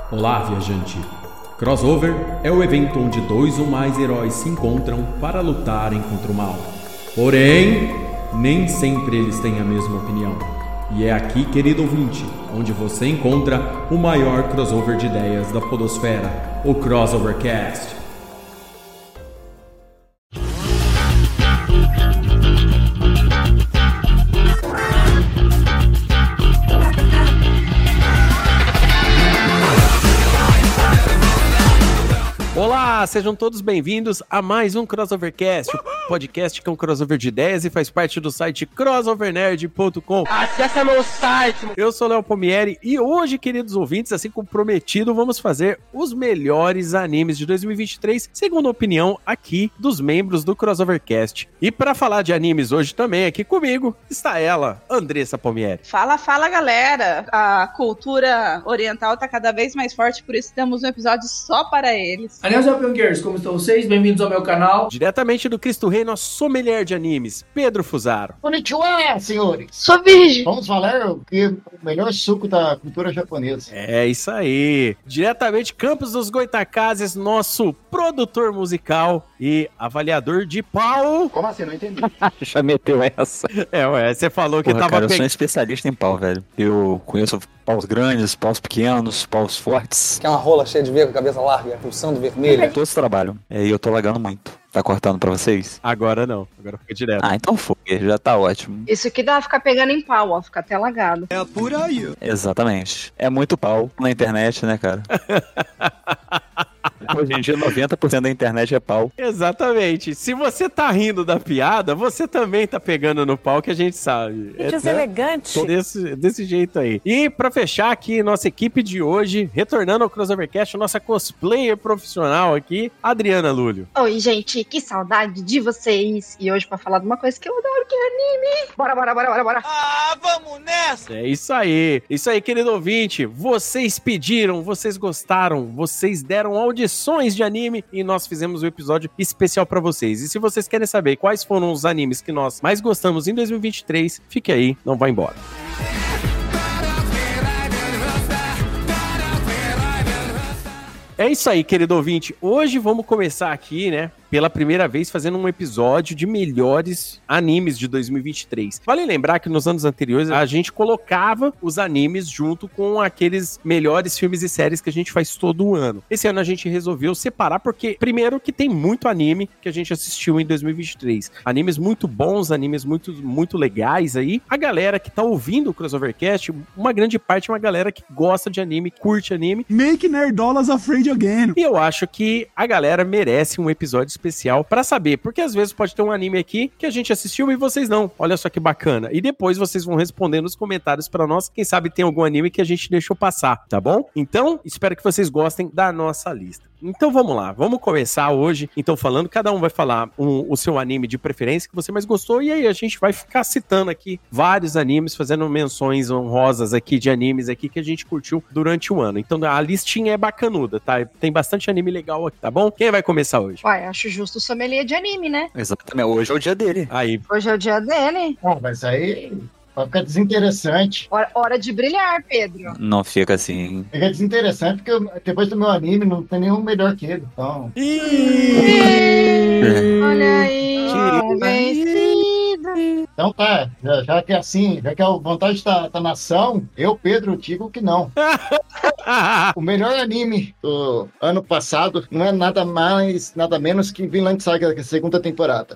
Olá, viajante! Crossover é o evento onde dois ou mais heróis se encontram para lutarem contra o mal. Porém, nem sempre eles têm a mesma opinião. E é aqui, querido ouvinte, onde você encontra o maior crossover de ideias da podosfera, o Crossovercast. Olá, sejam todos bem-vindos a mais um Crossovercast, o podcast que é um crossover de ideias e faz parte do site crossovernerd.com. Acesse meu site! Eu sou o Léo Pomieri e hoje, queridos ouvintes, assim como prometido, vamos fazer os melhores animes de 2023, segundo a opinião aqui dos membros do Crossovercast. E para falar de animes hoje também, aqui comigo, está ela, Andressa Pomieri. Fala, galera! A cultura oriental tá cada vez mais forte, por isso temos um episódio só para eles. Aliás, Pionqueiros, como estão vocês? Bem-vindos ao meu canal. Diretamente do Cristo Rei, nosso sommelier de animes, Pedro Fusaro. Konnichiwa, senhores! Sou virgem! Vamos falar o melhor suco da cultura japonesa. É isso aí! Diretamente Campos dos Goitacazes, nosso produtor musical e avaliador de pau. Como assim? Não entendi. Já meteu essa. Você falou que Cara, eu sou um especialista em pau, velho. Eu conheço paus grandes, paus pequenos, paus fortes. Que é uma rola cheia de veia, cabeça larga, pulsando vermelho. Todos trabalham. E eu tô lagando muito. Tá cortando pra vocês? Agora não, agora fica direto. Ah, então foi, já tá ótimo. Isso aqui dá pra ficar pegando em pau, ó, fica até lagado. É por aí. Exatamente. É muito pau na internet, né, cara? Hoje em dia, 90% da internet é pau. Exatamente. Se você tá rindo da piada, você também tá pegando no pau, que a gente sabe. Que deselegante. Desse jeito aí. E pra fechar aqui, nossa equipe de hoje, retornando ao Crossovercast, nossa cosplayer profissional aqui, Adriana Lúlio. Oi, gente, que saudade de vocês. E hoje pra falar de uma coisa que eu adoro, que é anime. Bora. Ah, vamos nessa! É isso aí. Isso aí, querido ouvinte. Vocês pediram, vocês gostaram, vocês deram audições de anime e nós fizemos um episódio especial pra vocês. E se vocês querem saber quais foram os animes que nós mais gostamos em 2023, fique aí, não vá embora. É isso aí, querido ouvinte. Hoje vamos começar aqui, né, pela primeira vez fazendo um episódio de melhores animes de 2023. Vale lembrar que nos anos anteriores a gente colocava os animes junto com aqueles melhores filmes e séries que a gente faz todo ano. Esse ano a gente resolveu separar porque, primeiro, que tem muito anime que a gente assistiu em 2023. Animes muito bons, animes muito legais aí. A galera que tá ouvindo o Crossovercast, uma grande parte é uma galera que gosta de anime, curte anime. Make nerdolas afraid again. E eu acho que a galera merece um episódio especial pra saber, porque às vezes pode ter um anime aqui que a gente assistiu e vocês não. Olha só que bacana. E depois vocês vão responder nos comentários pra nós. Quem sabe tem algum anime que a gente deixou passar, tá bom? Então, espero que vocês gostem da nossa lista. Então vamos lá, vamos começar hoje, então falando, cada um vai falar o seu anime de preferência que você mais gostou, e aí a gente vai ficar citando aqui vários animes, fazendo menções honrosas aqui de animes aqui que a gente curtiu durante o ano. Então a listinha é bacanuda, tá? Tem bastante anime legal aqui, tá bom? Quem vai começar hoje? Uai, acho justo o sommelier de anime, né? Exatamente, hoje é o dia dele. Aí. Hoje é o dia dele. Mas aí vai ficar desinteressante. Hora de brilhar, Pedro. Não fica assim. Fica desinteressante porque depois do meu anime não tem nenhum melhor que ele. Então. Olha aí, vencido. Então tá, já que é assim, já que a vontade tá na ação, eu, Pedro, digo que não. O melhor anime do ano passado não é nada mais, nada menos que Vinland Saga, que é a segunda temporada.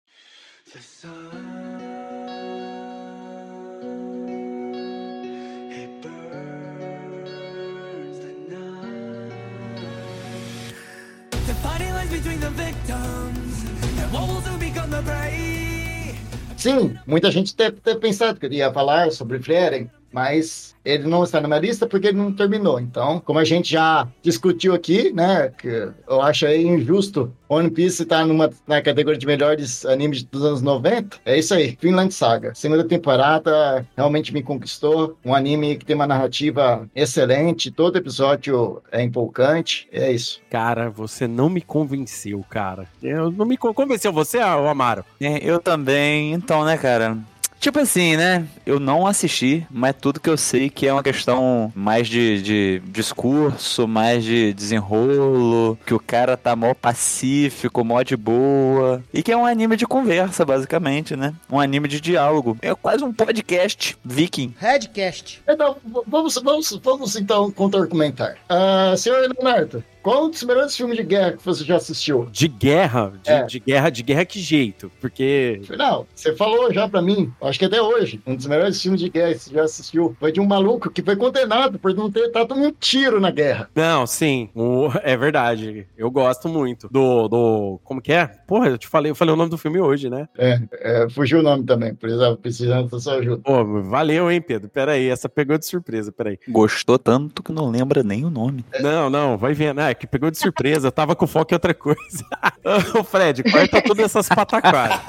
Sim, muita gente deve ter pensado que eu ia falar sobre Frieren, mas ele não está na minha lista porque ele não terminou. Então, como a gente já discutiu aqui, né, que eu acho aí injusto One Piece estar na categoria de melhores animes dos anos 90, é isso aí, Vinland Saga. Segunda temporada realmente me conquistou, um anime que tem uma narrativa excelente, todo episódio é empolgante, é isso. Cara, você não me convenceu, cara. Eu não me convenceu você, Amaro? Eu também, então, né, cara... Tipo assim, né? Eu não assisti, mas tudo que eu sei que é uma questão mais de discurso, mais de desenrolo, que o cara tá mó pacífico, mó de boa. E que é um anime de conversa, basicamente, né? Um anime de diálogo. É quase um podcast viking. Redcast. Então, vamos então contra-argumentar. Senhor Leonardo, qual um dos melhores filmes de guerra que você já assistiu? De guerra? De guerra que jeito? Porque... Não, você falou já pra mim, acho que até hoje, um dos melhores filmes de guerra que você já assistiu foi de um maluco que foi condenado por não ter dado um tiro na guerra. Não, sim, é verdade. Eu gosto muito do... Como que é? Porra, eu falei o nome do filme hoje, né? Fugiu o nome também, precisando da sua ajuda. Pô, valeu, hein, Pedro? Pera aí, essa pegou de surpresa, pera aí. Gostou tanto que não lembra nem o nome. Não, vai vendo. Que pegou de surpresa, tava com foco em outra coisa. Ô, Fred, corta todas essas pataquadas.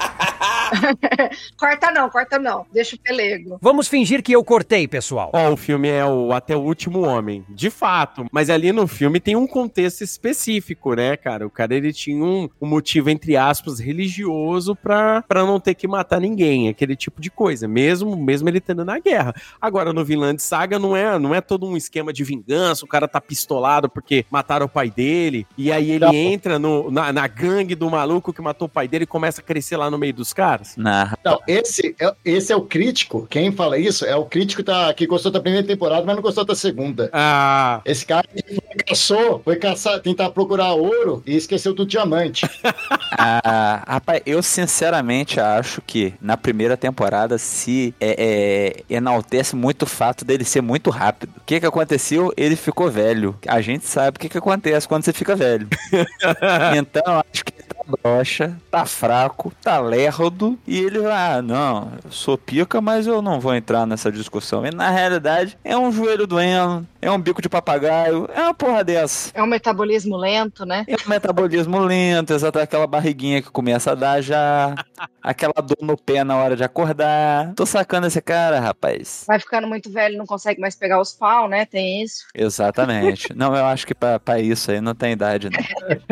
Corta não. Deixa o pelego. Vamos fingir que eu cortei, pessoal. O filme é o Até o Último Homem. De fato. Mas ali no filme tem um contexto específico, né, cara? O cara, ele tinha um motivo, entre aspas, religioso pra não ter que matar ninguém. Aquele tipo de coisa. Mesmo ele estando na guerra. Agora, no Vinland Saga, não é todo um esquema de vingança. O cara tá pistolado porque mataram o pai dele. E aí ele entra na gangue do maluco que matou o pai dele e começa a crescer lá no meio dos caras. Não, esse é o crítico. Quem fala isso é o crítico que gostou da primeira temporada, mas não gostou da segunda. Esse cara foi caçar, tentar procurar ouro e esqueceu do diamante. Rapaz, eu sinceramente acho que na primeira temporada se enaltece muito o fato dele ser muito rápido. O que aconteceu? Ele ficou velho. A gente sabe o que acontece quando você fica velho. Então, eu acho que broxa, tá fraco, tá lerdo, e ele vai, não, eu sou pica, mas eu não vou entrar nessa discussão. E na realidade, é um joelho doendo, é um bico de papagaio, é uma porra dessa. É um metabolismo lento, né? É um metabolismo lento, exato, aquela barriguinha que começa a dar já, aquela dor no pé na hora de acordar. Tô sacando esse cara, rapaz. Vai ficando muito velho, não consegue mais pegar os pau, né? Tem isso. Exatamente. Não, eu acho que pra isso aí não tem idade, não.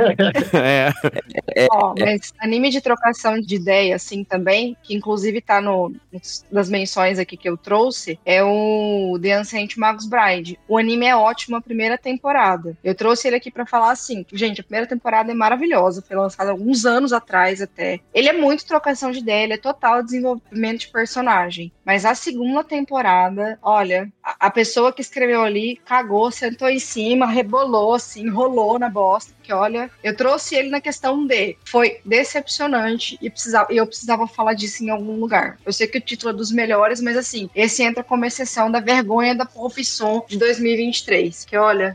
Mas anime de trocação de ideia, assim, também, que inclusive tá das menções aqui que eu trouxe, é o The Ancient Magus Bride. O anime é ótimo, a primeira temporada. Eu trouxe ele aqui pra falar assim, gente, a primeira temporada é maravilhosa, foi lançada alguns anos atrás até. Ele é muito trocação de ideia, ele é total desenvolvimento de personagem. Mas a segunda temporada, olha, a pessoa que escreveu ali cagou, sentou em cima, rebolou, assim, enrolou na bosta, que olha, eu trouxe ele na questão foi decepcionante e eu precisava falar disso em algum lugar. Eu sei que o título é dos melhores, mas assim, esse entra como exceção da vergonha da profissão de 2023, que olha...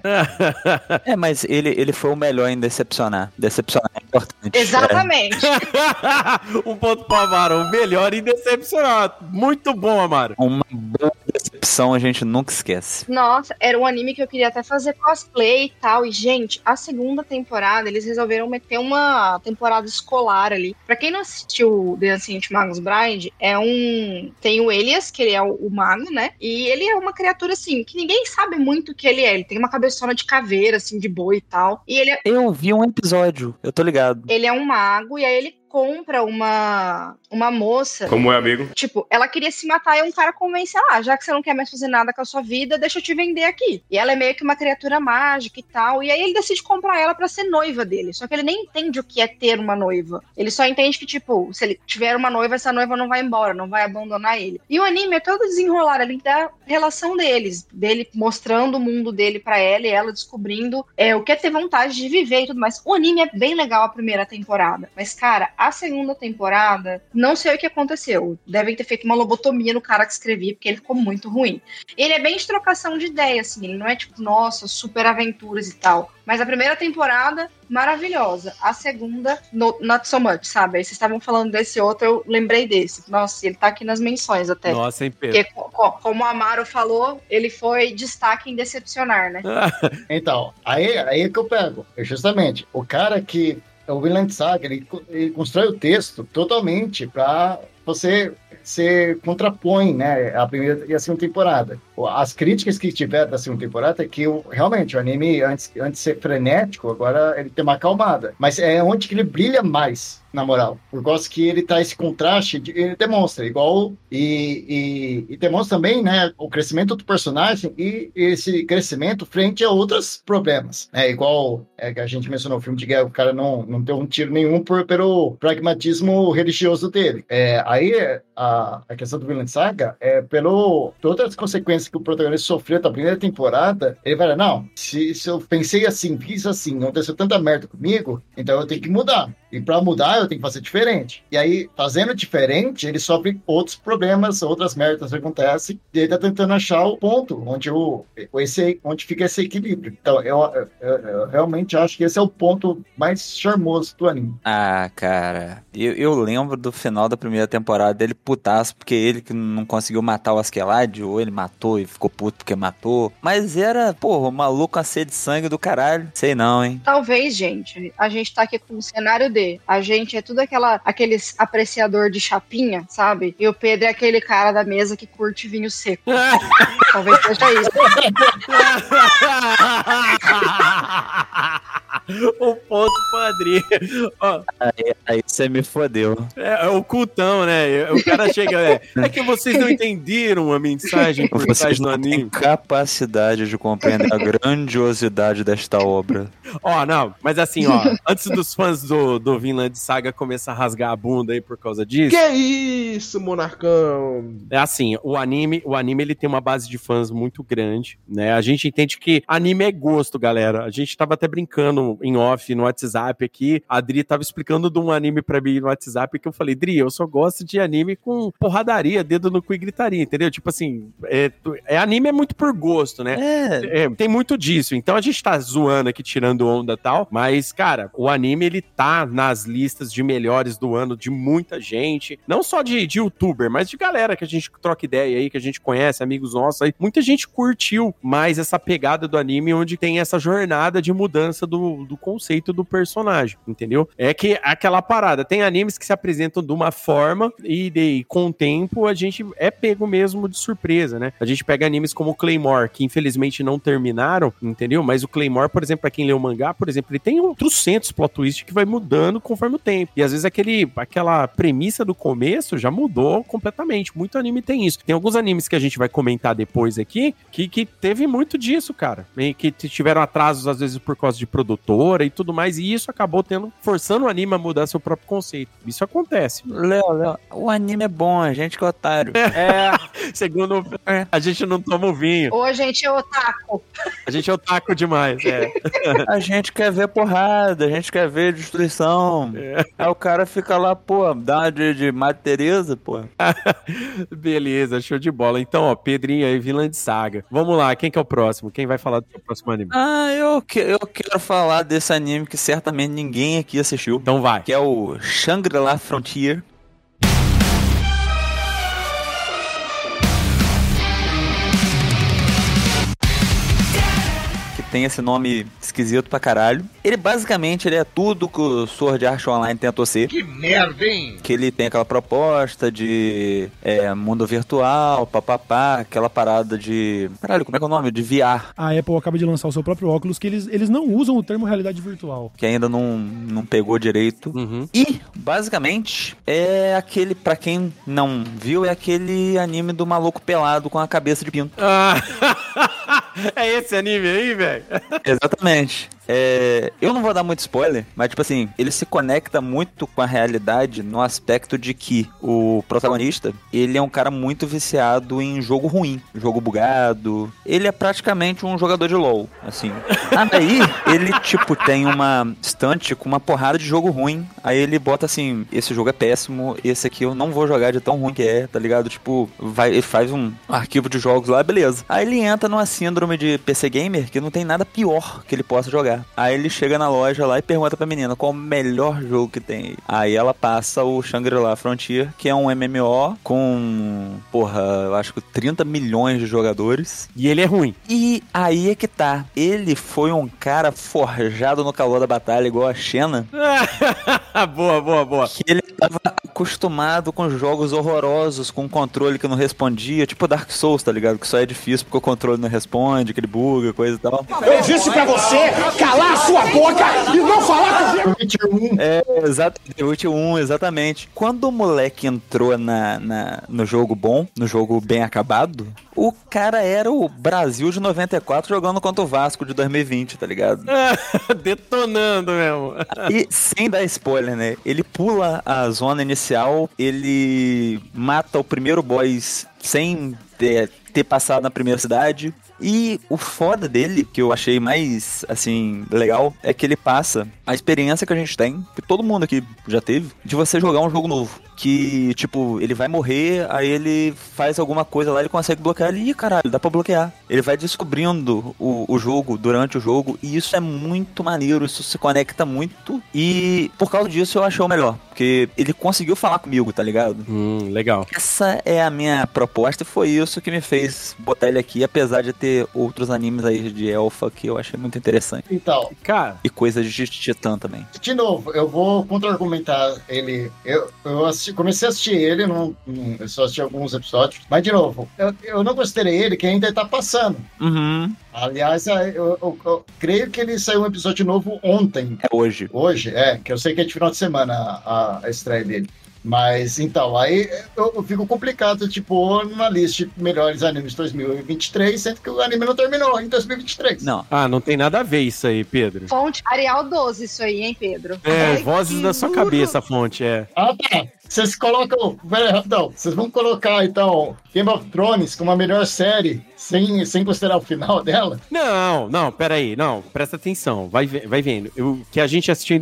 Mas ele foi o melhor em decepcionar. Decepcionar é importante. Exatamente. Um ponto pro Amaro, o melhor em decepcionar. Muito bom, Amaro. Uma boa decepção a gente nunca esquece. Nossa, era um anime que eu queria até fazer cosplay e tal, e gente, a segunda temporada, eles resolveram meter uma temporada escolar ali. Pra quem não assistiu The Ancient Magus Bride, tem o Elias, que ele é o mago, né? E ele é uma criatura, assim, que ninguém sabe muito o que ele é. Ele tem uma cabeçona de caveira, assim, de boi e tal. E ele Eu vi um episódio, eu tô ligado. Ele é um mago, e aí ele compra uma moça. Como é, amigo? Tipo, ela queria se matar e um cara convence ela, já que você não quer mais fazer nada com a sua vida, deixa eu te vender aqui. E ela é meio que uma criatura mágica e tal, e aí ele decide comprar ela pra ser noiva dele. Só que ele nem entende o que é ter uma noiva. Ele só entende que, tipo, se ele tiver uma noiva, essa noiva não vai embora, não vai abandonar ele. E o anime é todo desenrolar ali da relação deles, dele mostrando o mundo dele pra ela e ela descobrindo o que é ter vontade de viver e tudo mais. O anime é bem legal a primeira temporada, mas, cara, a segunda temporada, não sei o que aconteceu. Devem ter feito uma lobotomia no cara que escrevia, porque ele ficou muito ruim. Ele é bem de trocação de ideia, assim. Ele não é tipo, nossa, super aventuras e tal. Mas a primeira temporada, maravilhosa. A segunda, not so much, sabe? Aí vocês estavam falando desse outro, eu lembrei desse. Nossa, ele tá aqui nas menções até. Nossa, hein, Pedro? Porque, como o Amaro falou, ele foi destaque em decepcionar, né? Então, aí que eu pego. Justamente, o cara que... O Vinland Saga, ele constrói o texto totalmente para você contrapõe, né, a primeira e a segunda temporada. As críticas que tiveram da segunda temporada é que realmente o anime, antes de ser frenético, agora ele tem uma acalmada. Mas é onde que ele brilha mais, na moral. Por causa que ele tá esse contraste, ele demonstra, igual... E demonstra também, né, o crescimento do personagem e esse crescimento frente a outros problemas. Igual que a gente mencionou, o filme de guerra, o cara não deu um tiro nenhum pelo pragmatismo religioso dele. Aí a questão do Vinland Saga é todas as consequências que o protagonista sofreu da primeira temporada, ele vai, não, se eu pensei assim, fiz assim, aconteceu tanta merda comigo, então eu tenho que mudar. E para mudar, eu tenho que fazer diferente. E aí, fazendo diferente, ele sofre outros problemas, outras merdas acontecem, e ele tá tentando achar o ponto onde fica esse equilíbrio. Então, eu realmente acho que esse é o ponto mais charmoso do anime. Ah, cara, eu lembro do final da primeira temporada dele putaço, porque ele que não conseguiu matar o Askeladd, ou ele matou e ficou puto porque matou. Mas era, porra, o maluco com a sede de sangue do caralho. Sei não, hein? Talvez, gente, a gente tá aqui com um cenário a gente é tudo aqueles apreciador de chapinha, sabe? E o Pedro é aquele cara da mesa que curte vinho seco. Talvez seja isso. O ponto padrinho. Aí você me fodeu. É o cultão, né? O cara chega, é que vocês não entenderam a mensagem por trás do anime. Tem capacidade de compreender a grandiosidade desta obra. Não, mas assim, antes dos fãs do Vinland Saga começar a rasgar a bunda aí por causa disso. Que isso, Monarcão? É assim, o anime ele tem uma base de fãs muito grande, né? A gente entende que anime é gosto, galera. A gente tava até brincando em off no WhatsApp aqui. A Dri tava explicando de um anime pra mim no WhatsApp que eu falei, Dri, eu só gosto de anime com porradaria, dedo no cu e gritaria, entendeu? Tipo assim, anime é muito por gosto, né? Tem muito disso. Então a gente tá zoando aqui, tirando onda e tal, mas, cara, o anime ele tá nas listas de melhores do ano de muita gente, não só de youtuber, mas de galera que a gente troca ideia aí, que a gente conhece, amigos nossos aí. Muita gente curtiu mais essa pegada do anime, onde tem essa jornada de mudança do conceito do personagem, entendeu? É que aquela parada, tem animes que se apresentam de uma forma e com o tempo a gente é pego mesmo de surpresa, né? A gente pega animes como o Claymore, que infelizmente não terminaram, entendeu? Mas o Claymore, por exemplo, pra quem lê o mangá, por exemplo, ele tem trocentos plot twist que vai mudando conforme o tempo. E às vezes aquela premissa do começo já mudou completamente. Muito anime tem isso. Tem alguns animes que a gente vai comentar depois aqui que teve muito disso, cara. E que tiveram atrasos, às vezes, por causa de produtora e tudo mais. E isso acabou forçando o anime a mudar seu próprio conceito. Isso acontece. Léo, o anime é bom, a gente que é otário. Segundo, a gente não toma o vinho. Ou a gente é otaku. A gente é otaku demais, A gente quer ver porrada, a gente quer ver destruição. Aí o cara fica lá, pô, dá uma de Madre Teresa, pô. Beleza, show de bola. Então, Pedrinho aí, Vinland Saga. Vamos lá, quem que é o próximo? Quem vai falar do seu próximo anime? Eu quero falar desse anime que certamente ninguém aqui assistiu. Então vai. Que é o Shangri-La Frontier. Tem esse nome esquisito pra caralho. Ele basicamente é tudo que o Sword Art Online tentou ser. Que merda, hein? Que ele tem aquela proposta de mundo virtual, papapá, aquela parada de... Caralho, como é que é o nome? De VR. A Apple acaba de lançar o seu próprio óculos, que eles não usam o termo realidade virtual. Que ainda não pegou direito. Uhum. E, basicamente, é aquele, pra quem não viu, é aquele anime do maluco pelado com a cabeça de pinto. É esse anime aí, velho? Exatamente. Eu não vou dar muito spoiler, mas tipo assim, ele se conecta muito com a realidade no aspecto de que o protagonista, ele é um cara muito viciado em jogo ruim, jogo bugado. Ele é praticamente um jogador de LoL, assim. Aí, ele ele, tem uma estante com uma porrada de jogo ruim. Aí ele bota assim, esse jogo é péssimo, esse aqui eu não vou jogar de tão ruim que é, tá ligado? Ele faz um arquivo de jogos lá, beleza. Aí ele entra numa síndrome de PC Gamer que não tem nada pior que ele possa jogar. Aí ele chega na loja lá e pergunta pra menina qual o melhor jogo que tem. Aí ela passa o Shangri-La Frontier, que é um MMO com, eu acho que 30 milhões de jogadores. E ele é ruim. E aí é que tá. Ele foi um cara forjado no calor da batalha, igual a Xena. Boa. Que ele tava acostumado com jogos horrorosos, com controle que não respondia, tipo Dark Souls, tá ligado? Que só é difícil porque o controle não responde, que ele buga, coisa e tal. Eu disse pra você calar a sua boca e não falar comigo! The Witcher 1, exatamente. Quando o moleque entrou no jogo bom, no jogo bem acabado, o cara era o Brasil de 94 jogando contra o Vasco de 2020, tá ligado? Detonando mesmo. E sem dar spoiler, né? Ele pula a zona inicial, ele mata o primeiro boss sem ter passado na primeira cidade. E o foda dele, que eu achei mais, assim, legal, é que ele passa a experiência que a gente tem, que todo mundo aqui já teve, de você jogar um jogo novo. Que, tipo, ele vai morrer, aí ele faz alguma coisa lá, ele consegue bloquear ali, e caralho, dá pra bloquear. Ele vai descobrindo o jogo durante o jogo, e isso é muito maneiro, isso se conecta muito. E por causa disso eu achei o melhor, porque ele conseguiu falar comigo, tá ligado? Legal. Essa é a minha proposta e foi isso que me fez botar ele aqui, apesar de ter outros animes aí de elfa que eu achei muito interessante. Então, cara, e coisas de titã também. De novo, eu vou contra-argumentar ele. Eu comecei a assistir ele, eu só assisti alguns episódios, mas de novo, eu não considerei ele que ainda tá passando. Aliás, eu creio que ele saiu um episódio novo ontem. É hoje. Hoje, que eu sei que é de final de semana a estreia dele. Mas, então, aí eu fico complicado, tipo, numa lista de melhores animes de 2023, sendo que o anime não terminou em 2023. Não. Não tem nada a ver isso aí, Pedro. Fonte Arial 12, isso aí, hein, Pedro? Vozes da sua cabeça, a fonte, tá. Vocês colocam... Não, vocês vão colocar, então, Game of Thrones como a melhor série, sem considerar o final dela? Não, peraí. Não, presta atenção. Vai vendo. O que a gente assistiu em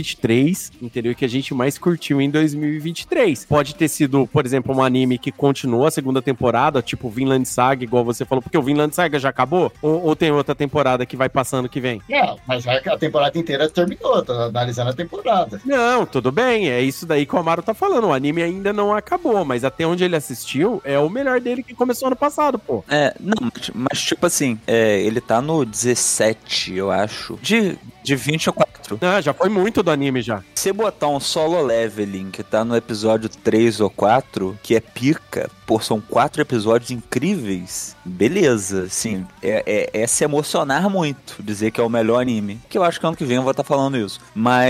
2023, entendeu? O que a gente mais curtiu em 2023. Pode ter sido, por exemplo, um anime que continuou a segunda temporada, tipo Vinland Saga, igual você falou, porque o Vinland Saga já acabou? Ou tem outra temporada que vai passando que vem? Não, mas a temporada inteira terminou, tô analisando a temporada. Não, tudo bem, é isso daí que o Amaro tá falando. O anime ainda não acabou, mas até onde ele assistiu, é o melhor dele que começou ano passado, pô. Não, mas tipo assim, ele tá no 17, eu acho, de 24. Já foi muito do anime já. Se botar um Solo Leveling, que tá no episódio 3 ou 4, que é pica, são 4 episódios incríveis, beleza, sim, é se emocionar muito, dizer que é o melhor anime, que eu acho que ano que vem eu vou estar falando isso,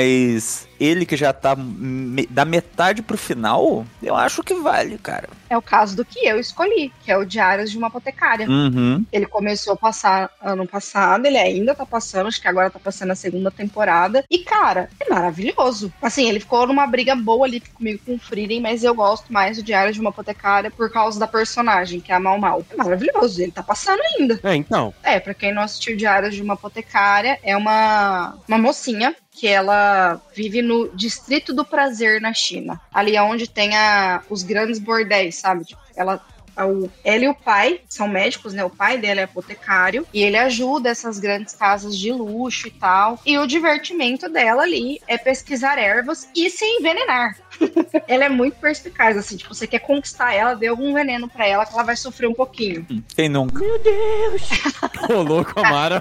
mas ele que já tá da metade pro final, eu acho que vale, cara. É o caso do que eu escolhi, que é o Diários de uma Apotecária. Ele começou a passar ano passado, ele ainda tá passando, acho que agora tá passando a segunda temporada, e cara, é maravilhoso. Assim, ele ficou numa briga boa ali comigo com o Frieren, mas eu gosto mais do Diários de uma Apotecária por causa da personagem, que é a Mal Mal. É maravilhoso, ele tá passando ainda. Então. Pra quem não assistiu Diários de uma Apotecária, é uma mocinha que ela vive no Distrito do Prazer na China. Ali é onde tem os grandes bordéis, sabe? Tipo, ela e o pai são médicos, né? O pai dela é apotecário e ele ajuda essas grandes casas de luxo e tal. E o divertimento dela ali é pesquisar ervas e se envenenar. Ela é muito perspicaz, assim, tipo, você quer conquistar ela, dê algum veneno pra ela que ela vai sofrer um pouquinho. Quem nunca? Meu Deus! Ô, louco, Amara.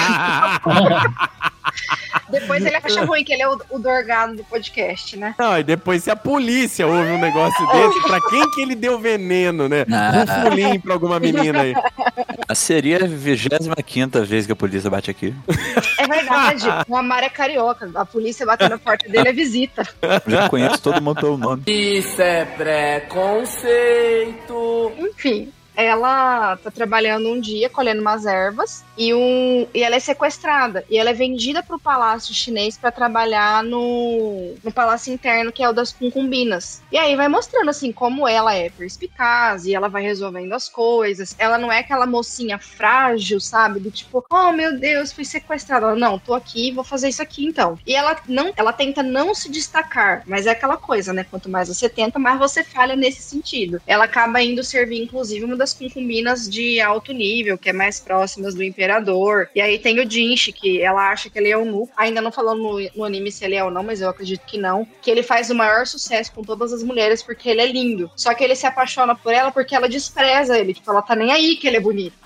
Depois ele acha ruim que ele é o dorgado do podcast, né? Não, e depois se a polícia ouve um negócio desse, pra quem que ele deu veneno, né? Um fulim pra alguma menina aí. Seria a 25ª vez que a polícia bate aqui. É verdade, o Amaro é carioca, a polícia batendo na porta dele é visita. Já conheço todo mundo pelo nome. Isso é preconceito. Enfim, ela tá trabalhando um dia colhendo umas ervas e ela é sequestrada e ela é vendida pro palácio chinês pra trabalhar no palácio interno, que é o das concubinas. E aí vai mostrando assim como ela é perspicaz e ela vai resolvendo as coisas. Ela não é aquela mocinha frágil, sabe? Do tipo, oh meu Deus, fui sequestrada. Ela, não, tô aqui, vou fazer isso aqui então. E ela tenta não se destacar, mas é aquela coisa, né? Quanto mais você tenta, mais você falha nesse sentido. Ela acaba indo servir, inclusive, uma das concubinas de alto nível, que é mais próximas do imperador. E aí tem o Jinshi, que ela acha que ele é eunuco. Ainda não falando no anime se ele é ou não, mas eu acredito que não. Que ele faz o maior sucesso com todas as mulheres porque ele é lindo. Só que ele se apaixona por ela porque ela despreza ele. Tipo, ela tá nem aí que ele é bonito.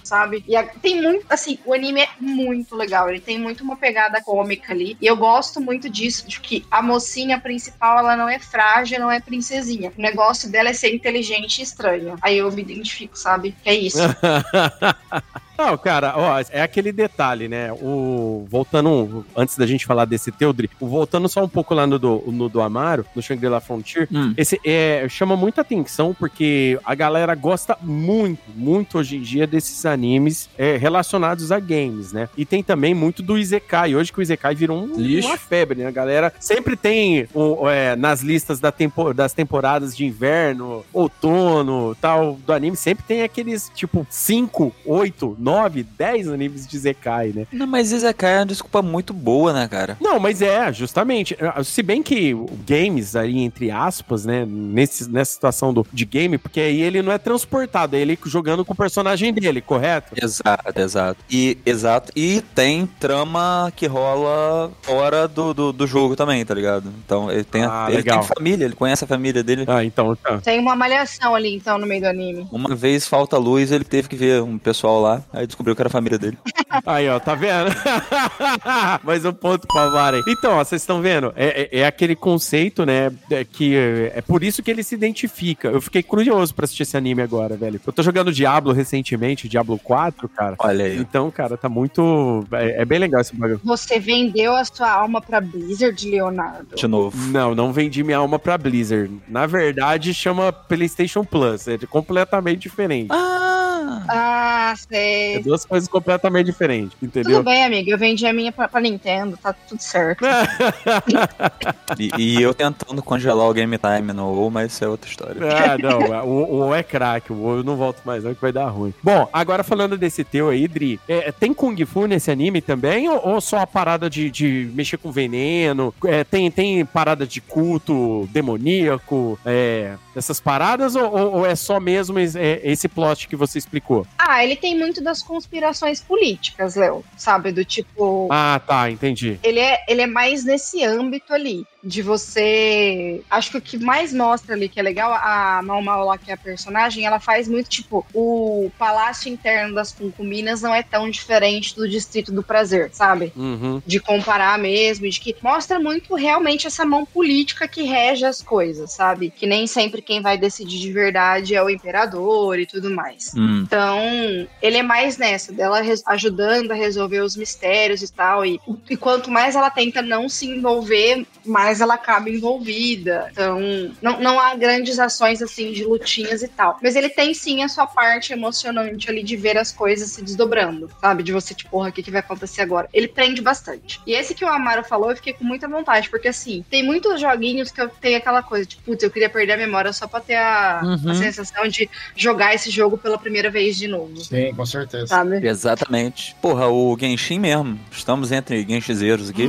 sabe? E tem muito, assim, o anime é muito legal, ele tem muito uma pegada cômica ali, e eu gosto muito disso, de que a mocinha principal, ela não é frágil, não é princesinha. O negócio dela é ser inteligente e estranha. Aí eu me identifico, sabe? Que é isso. Não, cara, ó, é aquele detalhe, né? Voltando, antes da gente falar desse Teodri, voltando só um pouco lá no do Amaro, no Shangri-La Frontier, esse chama muita atenção porque a galera gosta muito hoje em dia desses animes relacionados a games, né? E tem também muito do Isekai. Hoje que o Isekai virou uma febre, né? A galera sempre tem nas listas das temporadas de inverno, outono, tal, do anime, sempre tem aqueles, tipo, 5, 8, 9, 10 animes de Isekai, né? Não, mas Isekai é uma desculpa muito boa, né, cara? Não, mas justamente. Se bem que games, aí, entre aspas, né, nessa situação de game, porque aí ele não é transportado, é ele jogando com o personagem dele, correto? Exato. E tem trama que rola fora do jogo também, tá ligado? Então, ele tem família, ele conhece a família dele. Então. Tem uma malhação ali, então, no meio do anime. Uma vez falta luz, ele teve que ver um pessoal lá. Aí descobriu que era a família dele. Aí, ó, tá vendo? Mais um ponto pra Varen. Então, ó, vocês estão vendo? É aquele conceito, né, que é por isso que ele se identifica. Eu fiquei curioso pra assistir esse anime agora, velho. Eu tô jogando Diablo recentemente, Diablo 4, cara. Olha aí. Então, cara, tá muito... É bem legal esse bagulho. Você vendeu a sua alma pra Blizzard, Leonardo? De novo. Não vendi minha alma pra Blizzard. Na verdade, chama PlayStation Plus. É completamente diferente. Sei. É duas coisas completamente diferentes, entendeu? Tudo bem, amigo. Eu vendi a minha pra Nintendo, tá tudo certo. e eu tentando congelar o Game Time no WoW, mas isso é outra história. Não, o WoW é craque, o WoW eu não volto mais não, que vai dar ruim. Bom, agora falando desse teu aí, Dri, tem Kung Fu nesse anime também, ou só a parada de mexer com veneno? Tem parada de culto demoníaco, essas paradas, ou é só mesmo esse plot que você explicou? Ele tem muito das conspirações políticas, Léo, sabe? Do tipo... Tá, entendi. Ele é mais nesse âmbito ali, de você... Acho que o que mais mostra ali que é legal, a Mau Mau lá, que é a personagem, ela faz muito, tipo, o palácio interno das concubinas não é tão diferente do Distrito do Prazer, sabe? Uhum. De comparar mesmo, de que mostra muito realmente essa mão política que rege as coisas, sabe? Que nem sempre quem vai decidir de verdade é o imperador e tudo mais. Então, ele é mais nessa, dela ajudando a resolver os mistérios e tal, e quanto mais ela tenta não se envolver, mais ela acaba envolvida. Então, não há grandes ações, assim, de lutinhas e tal. Mas ele tem, sim, a sua parte emocionante ali de ver as coisas se desdobrando, sabe? De você, tipo, porra, o que vai acontecer agora? Ele prende bastante. E esse que o Amaro falou, eu fiquei com muita vontade, porque, assim, tem muitos joguinhos que eu tenho aquela coisa, tipo, putz, eu queria perder a memória só pra ter a sensação de jogar esse jogo pela primeira vez de novo. Sim, com certeza. Sabe? Exatamente. Porra, o Genshin mesmo. Estamos entre Genshizeiros aqui.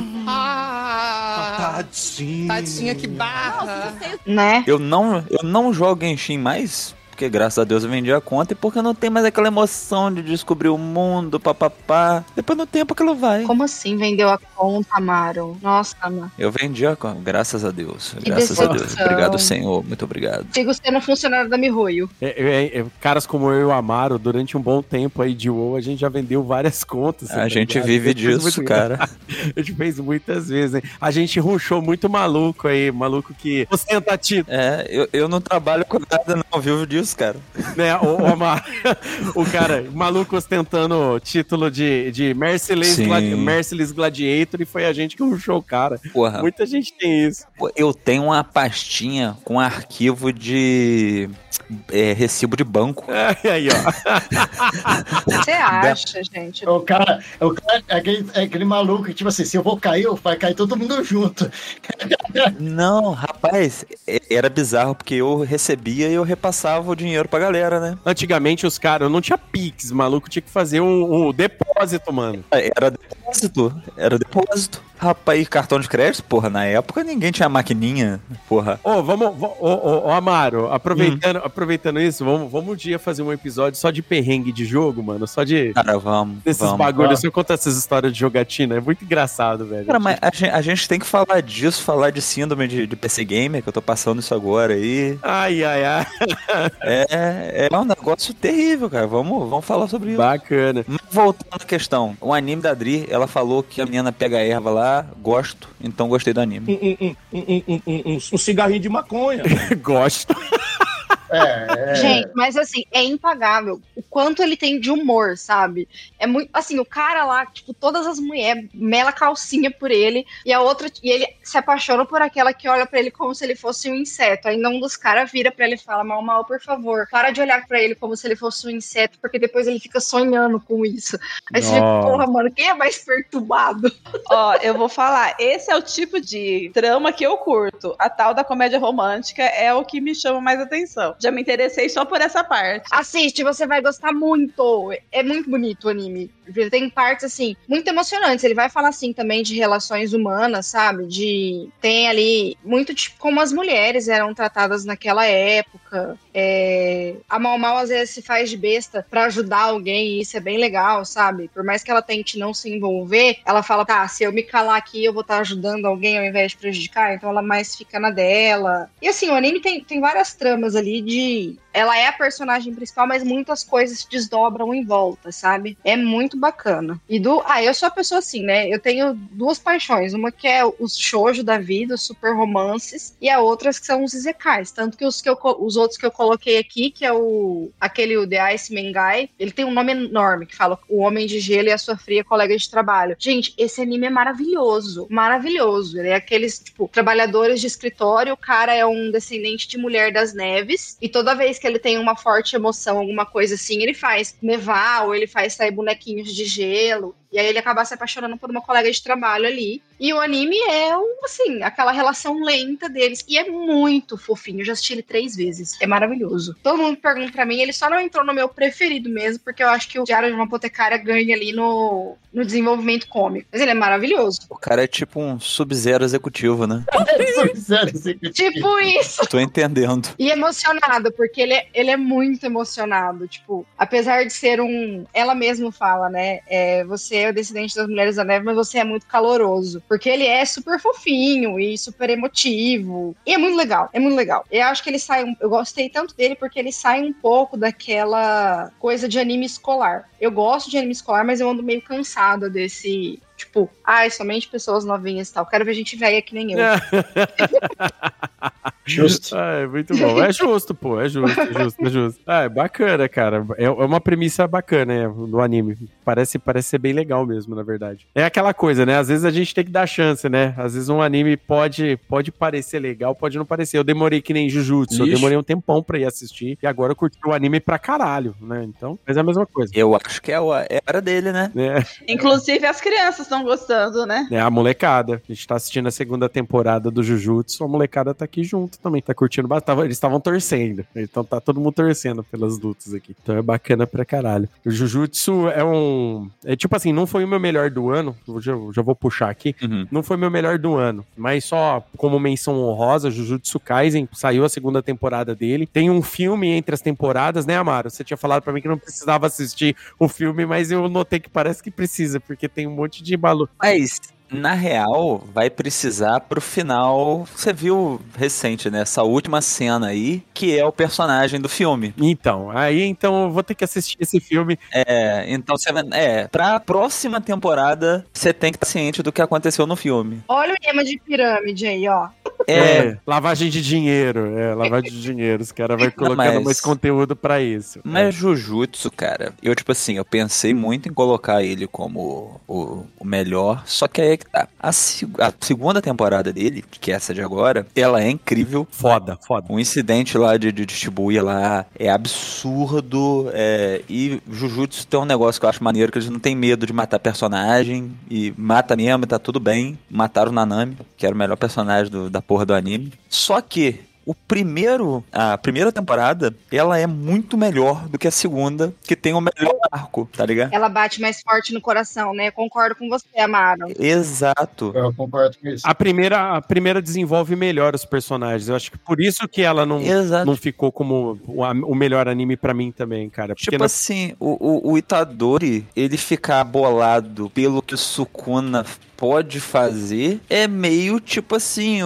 Tadinha, que barra. Né? Eu não jogo Genshin mais, porque graças a Deus eu vendi a conta e porque não tem mais aquela emoção de descobrir o mundo, papapá. Depois do tempo aquilo vai. Como assim vendeu a conta, Amaro? Nossa, Amaro. Eu vendi a conta, graças a Deus. Que graças a Deus. decepção. Obrigado, Senhor. Muito obrigado. Sigo sendo funcionário da Mihoyo. Caras como eu e o Amaro, durante um bom tempo aí de WoW, a gente já vendeu várias contas. A gente vive disso, cara. A gente fez muitas vezes, hein? A gente rushou muito maluco aí, maluco que ostenta título. Eu não trabalho com nada, não, vivo disso, cara. Né, o Amaro, o cara, maluco ostentando título de Merciless Gladiator, e foi a gente que rushou o cara. Porra. Muita gente tem isso. Eu tenho uma pastinha com arquivo de recibo de banco. Aí, ó. Você acha, gente? O cara é aquele maluco que, tipo assim, se eu vou cair, vai cair todo mundo junto. Não, rapaz, era bizarro, porque eu recebia e eu repassava o dinheiro pra galera, né? Antigamente os caras não tinha Pix, maluco tinha que fazer um depósito, mano. Era depósito. Rapaz, e cartão de crédito? Porra, na época ninguém tinha maquininha, porra. Ô, Amaro, aproveitando isso, vamos um dia fazer um episódio só de perrengue de jogo, mano, só de... Cara, vamos. Desses bagulhos, eu conto essas histórias de jogatina, é muito engraçado, velho. Cara, mas a gente tem que falar disso, falar de síndrome de PC Gamer, que eu tô passando isso agora aí. Ai. É um negócio terrível, cara, vamos falar sobre isso. Bacana. Mas voltando à questão, o anime da Dri, ela falou que a menina pega a erva lá, gosto, então gostei do anime. Um cigarrinho de maconha. Gosto. Gente, mas assim, é impagável o quanto ele tem de humor, sabe? É muito, assim, o cara lá, tipo, todas as mulheres mela calcinha por ele, e ele se apaixona por aquela que olha pra ele como se ele fosse um inseto. Ainda um dos caras vira pra ele e fala: Mal, por favor, para de olhar pra ele como se ele fosse um inseto, porque depois ele fica sonhando com isso. Aí você fica, porra, mano, quem é mais perturbado? Ó, eu vou falar, esse é o tipo de trama que eu curto. A tal da comédia romântica é o que me chama mais atenção. Já me interessei só por essa parte. Assiste, você vai gostar muito. É muito bonito o anime. Tem partes, assim, muito emocionantes. Ele vai falar, assim, também de relações humanas, sabe? Tem ali muito, tipo, como as mulheres eram tratadas naquela época. A Mal às vezes se faz de besta pra ajudar alguém, e isso é bem legal, sabe? Por mais que ela tente não se envolver, ela fala, tá, se eu me calar aqui, eu vou estar ajudando alguém ao invés de prejudicar, então ela mais fica na dela. E assim, o anime tem várias tramas ali ela é a personagem principal, mas muitas coisas se desdobram em volta, sabe? É muito bacana. Eu sou a pessoa assim, né? Eu tenho duas paixões. Uma que é os shoujo da vida, os super romances, e a outra que são os isekais. Tanto que os outros que eu coloquei aqui, que é o The Iceman Guy, ele tem um nome enorme, que fala O Homem de Gelo e a Sua Fria Colega de Trabalho. Gente, esse anime é maravilhoso. Maravilhoso. Ele é aqueles, tipo, trabalhadores de escritório, o cara é um descendente de Mulher das Neves, e toda vez que ele tem uma forte emoção, alguma coisa assim, ele faz nevar, ou ele faz sair bonequinhos de gelo, e aí ele acaba se apaixonando por uma colega de trabalho ali. E o anime é, assim, aquela relação lenta deles. E é muito fofinho. Eu já assisti ele 3 vezes. É maravilhoso. Todo mundo pergunta pra mim. Ele só não entrou no meu preferido mesmo, porque eu acho que o Diário de uma Apotecária ganha ali no desenvolvimento cômico. Mas ele é maravilhoso. O cara é tipo um Sub-Zero executivo, né? Sub-Zero executivo. Tipo isso. Tô entendendo. E emocionado, porque ele é muito emocionado. Tipo, apesar de ser ela mesma fala, né? Você é o descendente das Mulheres da Neve, mas você é muito caloroso. Porque ele é super fofinho e super emotivo. E é muito legal, é muito legal. Eu acho que ele eu gostei tanto dele porque ele sai um pouco daquela coisa de anime escolar. Eu gosto de anime escolar, mas eu ando meio cansada desse... Tipo, somente pessoas novinhas e tal. Quero ver gente velha que nem eu. Justo. Muito bom. É justo, pô. É justo. É bacana, cara. É uma premissa bacana, do anime. Parece ser bem legal mesmo, na verdade. É aquela coisa, né? Às vezes a gente tem que dar chance, né? Às vezes um anime pode parecer legal, pode não parecer. Eu demorei que nem Jujutsu. Eu demorei um tempão pra ir assistir. E agora eu curti o anime pra caralho, né? Então, mas é a mesma coisa. Eu acho que é a era dele, né? Inclusive as crianças estão gostando, né? A molecada. A gente tá assistindo a 2ª temporada do Jujutsu, a molecada tá aqui junto também, tá curtindo bastante. Eles estavam torcendo, então tá todo mundo torcendo pelas lutas aqui. Então é bacana pra caralho. O Jujutsu é tipo assim, não foi o meu melhor do ano, já vou puxar aqui, não foi o meu melhor do ano, mas só como menção honrosa, Jujutsu Kaisen, saiu a 2ª temporada dele. Tem um filme entre as temporadas, né, Amaro? Você tinha falado pra mim que não precisava assistir o filme, mas eu notei que parece que precisa, porque tem um monte de maluco. Mas, na real, vai precisar pro final. Você viu recente, né? Essa última cena aí, que é o personagem do filme. Então eu vou ter que assistir esse filme. Então pra próxima temporada, você tem que estar ciente do que aconteceu no filme. Olha o esquema de pirâmide aí, ó. Lavagem de dinheiro. Lavagem de dinheiro. Os caras vão colocando mais conteúdo pra isso. Mas Jujutsu, cara, eu pensei muito em colocar ele como o melhor, só que aí é que tá. A 2ª temporada dele, que é essa de agora, ela é incrível. Foda. O incidente lá de Shibuya lá é absurdo. E Jujutsu tem um negócio que eu acho maneiro, que eles não tem medo de matar personagem, e mata mesmo e tá tudo bem. Mataram o Nanami, que era o melhor personagem da porra do anime. Só que a primeira temporada, ela é muito melhor do que a segunda, que tem o melhor arco, tá ligado? Ela bate mais forte no coração, né? Concordo com você, Amaro. Exato. Eu concordo com isso. A primeira desenvolve melhor os personagens. Eu acho que por isso que ela não ficou como o melhor anime pra mim também, cara. Porque tipo assim, o Itadori, ele ficar bolado pelo que o Sukuna pode fazer é meio tipo assim,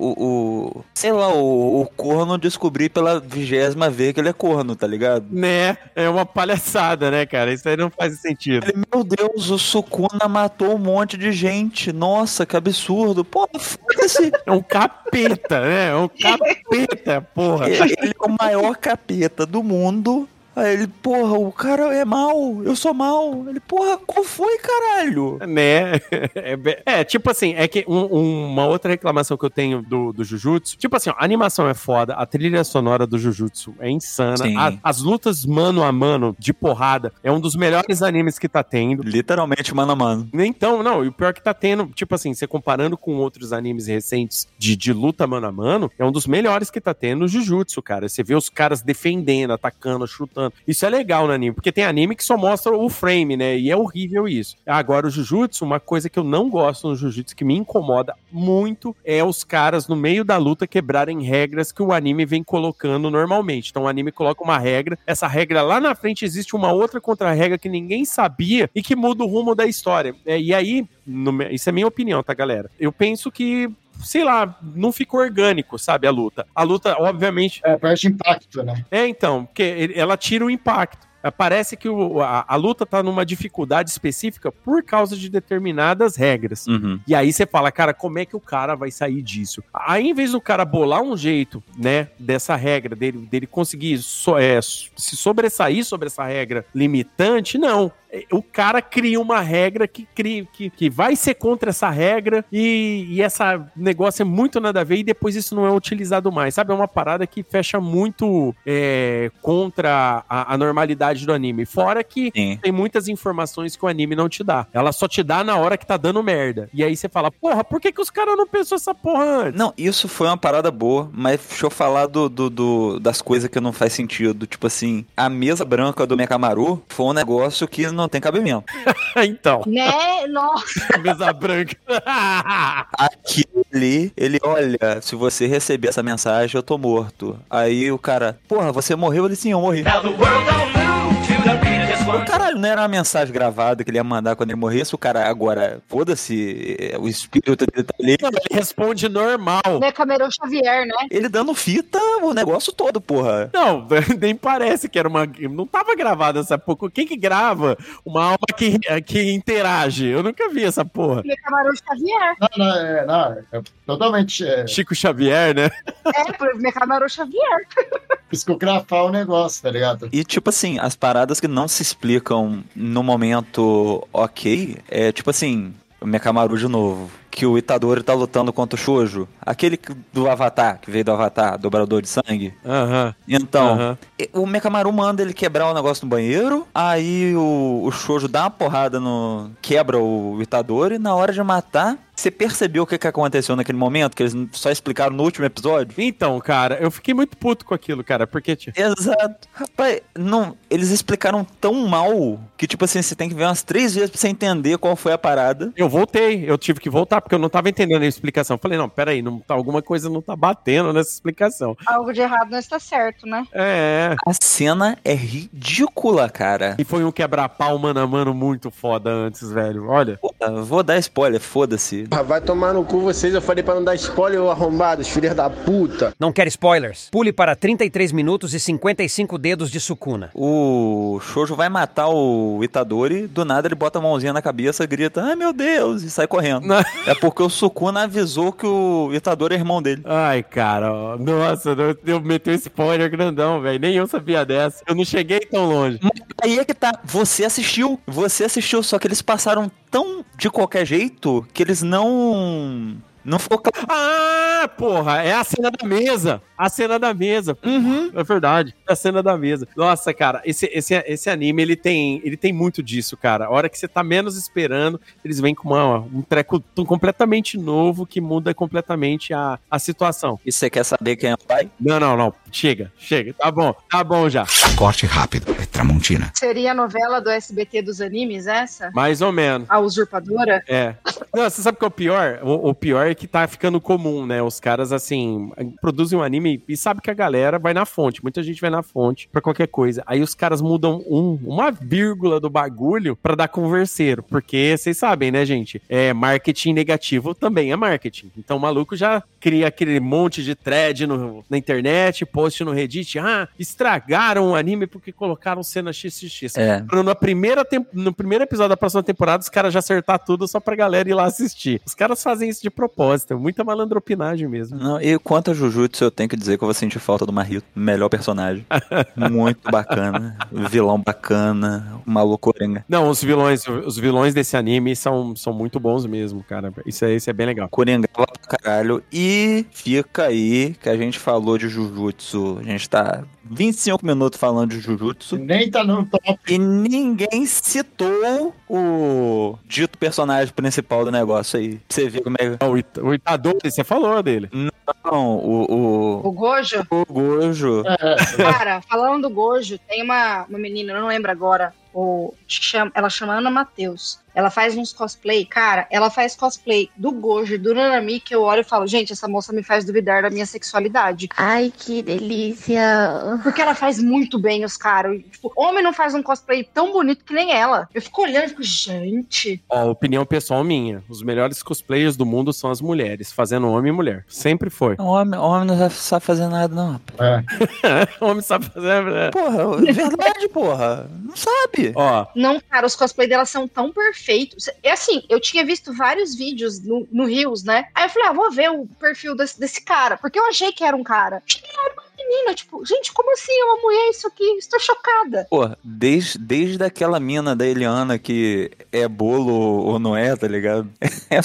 sei lá, o corno descobrir pela 20ª vez que ele é corno, tá ligado? Né, é uma palhaçada, né, cara? Isso aí não faz sentido. Meu Deus, o Sukuna matou um monte de gente. Nossa, que absurdo. Pô, foda-se. É um capeta, né? É um capeta, porra. Ele é o maior capeta do mundo. Aí ele, porra, o cara é mal, eu sou mal. Ele, porra, qual foi, caralho? Né? Tipo assim, é que uma outra reclamação que eu tenho do Jujutsu, tipo assim, ó, a animação é foda, a trilha sonora do Jujutsu é insana, as lutas mano a mano, de porrada, é um dos melhores animes que tá tendo. Literalmente mano a mano. Então, não, e o pior que tá tendo, tipo assim, você comparando com outros animes recentes de luta mano a mano, é um dos melhores que tá tendo o Jujutsu, cara. Você vê os caras defendendo, atacando, chutando. Isso é legal no anime, porque tem anime que só mostra o frame, né? E é horrível isso. Agora, o Jujutsu, uma coisa que eu não gosto no Jujutsu, que me incomoda muito, é os caras no meio da luta quebrarem regras que o anime vem colocando normalmente. Então, o anime coloca uma regra, essa regra lá na frente existe uma outra contra-regra que ninguém sabia e que muda o rumo da história. E aí, isso é minha opinião, tá, galera? Eu penso que sei lá, não ficou orgânico, sabe, a luta. A luta, obviamente... perde impacto, né? Então, porque ela tira o impacto. Parece que a luta tá numa dificuldade específica por causa de determinadas regras. Uhum. E aí você fala, cara, como é que o cara vai sair disso? Aí, em vez do cara bolar um jeito, né, dessa regra, dele conseguir se sobressair sobre essa regra limitante, não. O cara cria uma regra que vai ser contra essa regra e essa negócio é muito nada a ver e depois isso não é utilizado mais, sabe? É uma parada que fecha muito contra a normalidade do anime. Fora que tem muitas informações que o anime não te dá. Ela só te dá na hora que tá dando merda. E aí você fala, porra, por que os caras não pensou essa porra antes? Não, isso foi uma parada boa, mas deixa eu falar das coisas que não faz sentido. Tipo assim, a mesa branca do Mekamaru foi um negócio que não tem cabimento. Então. Né? Nossa. Mesa branca. Aquilo ali, ele, olha, se você receber essa mensagem, eu tô morto. Aí o cara, porra, você morreu? Ele, sim, eu morri. Caralho, não era uma mensagem gravada que ele ia mandar quando ele morresse? O cara, agora, foda-se, o espírito dele tá ali. Não, ele responde normal. Camerão Xavier, né? Ele dando fita o negócio todo, porra. Não, nem parece que era uma... Não tava gravado essa porra. Quem que grava uma alma que interage? Eu nunca vi essa porra. Camerão Xavier. Não, é totalmente... Chico Xavier, né? Por Camerão Xavier. Psicografar o negócio, tá ligado? E tipo assim, as paradas que não se explicam no momento ok, é tipo assim, o Mekamaru de novo, que o Itadori tá lutando contra o Shoujo, aquele do Avatar, que veio do Avatar, dobrador de sangue. Então, o Mekamaru manda ele quebrar o negócio no banheiro, aí o Shoujo dá uma porrada quebra o Itadori, na hora de matar, você percebeu o que aconteceu naquele momento, que eles só explicaram no último episódio? Então, cara, eu fiquei muito puto com aquilo, cara, porque... Exato. Rapaz, não, eles explicaram tão mal que, tipo assim, você tem que ver umas 3 vezes pra você entender qual foi a parada. Eu tive que voltar, porque eu não tava entendendo a explicação. Falei, não, peraí, alguma coisa não tá batendo nessa explicação. Algo de errado não está certo, né? A cena é ridícula, cara. E foi um quebra-pau mano a mano muito foda antes, velho, olha. Vou dar spoiler, foda-se. Vai tomar no cu vocês, eu falei pra não dar spoiler, ô arrombados, filhos da puta. Não quer spoilers? Pule para 33 minutos e 55 dedos de Sukuna. O Shoujo vai matar o Itadori, do nada ele bota a mãozinha na cabeça, grita, ai meu Deus, e sai correndo. É porque o Sukuna avisou que o Itadori é irmão dele. Ai, cara, nossa, eu meti um spoiler grandão, velho, nem eu sabia dessa. Eu não cheguei tão longe. Mas aí é que tá, você assistiu, só que eles passaram tão de qualquer jeito que eles não Não ficou claro. Ah, porra, é a cena da mesa. A cena da mesa. É verdade. É a cena da mesa. Nossa, cara, esse anime, ele tem muito disso, cara. A hora que você tá menos esperando, eles vêm com um treco completamente novo que muda completamente a situação. E você quer saber quem é o pai? Não. Chega. Tá bom já. Corte rápido. É Tramontina. Seria a novela do SBT dos animes, essa? Mais ou menos. A Usurpadora? É. Não, você sabe o que é o pior? O pior é que tá ficando comum, né? Os caras, assim, produzem um anime e sabe que a galera vai na fonte. Muita gente vai na fonte pra qualquer coisa. Aí os caras mudam uma vírgula do bagulho pra dar converseiro. Porque vocês sabem, né, gente? Marketing negativo também é marketing. Então o maluco já cria aquele monte de thread na internet, post no Reddit. Estragaram o anime porque colocaram cena XXX. No primeiro episódio da próxima temporada, os caras já acertar tudo só pra galera ir lá assistir. Os caras fazem isso de propósito. É muita malandropinagem mesmo. Não, e quanto a Jujutsu, eu tenho que dizer que eu vou sentir falta do Mahito. Melhor personagem. Muito bacana. Vilão bacana. Maluco Coringa. Não, os vilões desse anime são muito bons mesmo, cara. Isso é bem legal. Coringa pra caralho. E fica aí que a gente falou de Jujutsu. A gente tá 25 minutos falando de Jujutsu. Nem tá no top. E ninguém citou o dito personagem principal do negócio aí. Pra você ver como é. O Itadori, você falou dele. Não, o Gojo? O Gojo. Cara, falando do Gojo, tem uma menina, eu não lembro agora, ela chama Ana Matheus. Ela faz uns cosplay, cara, ela faz cosplay do Gojo, do Nanami, que eu olho e falo, gente, essa moça me faz duvidar da minha sexualidade. Ai, que delícia. Porque ela faz muito bem os caras. Tipo, homem não faz um cosplay tão bonito que nem ela. Eu fico olhando e fico, gente... Opinião pessoal minha, os melhores cosplayers do mundo são as mulheres, fazendo homem e mulher. Sempre foi. Homem não sabe fazer nada, não, rapaz. Homem sabe fazer... Porra, é verdade, porra. Não sabe. Não, cara, os cosplays delas são tão perfeitos. É assim, eu tinha visto vários vídeos no Reels, né? Aí eu falei, vou ver o perfil desse cara, porque eu achei que era um cara. Era uma menina, tipo, gente, como assim é uma mulher isso aqui? Estou chocada. Porra, desde aquela mina da Eliana que é bolo ou não é, tá ligado? É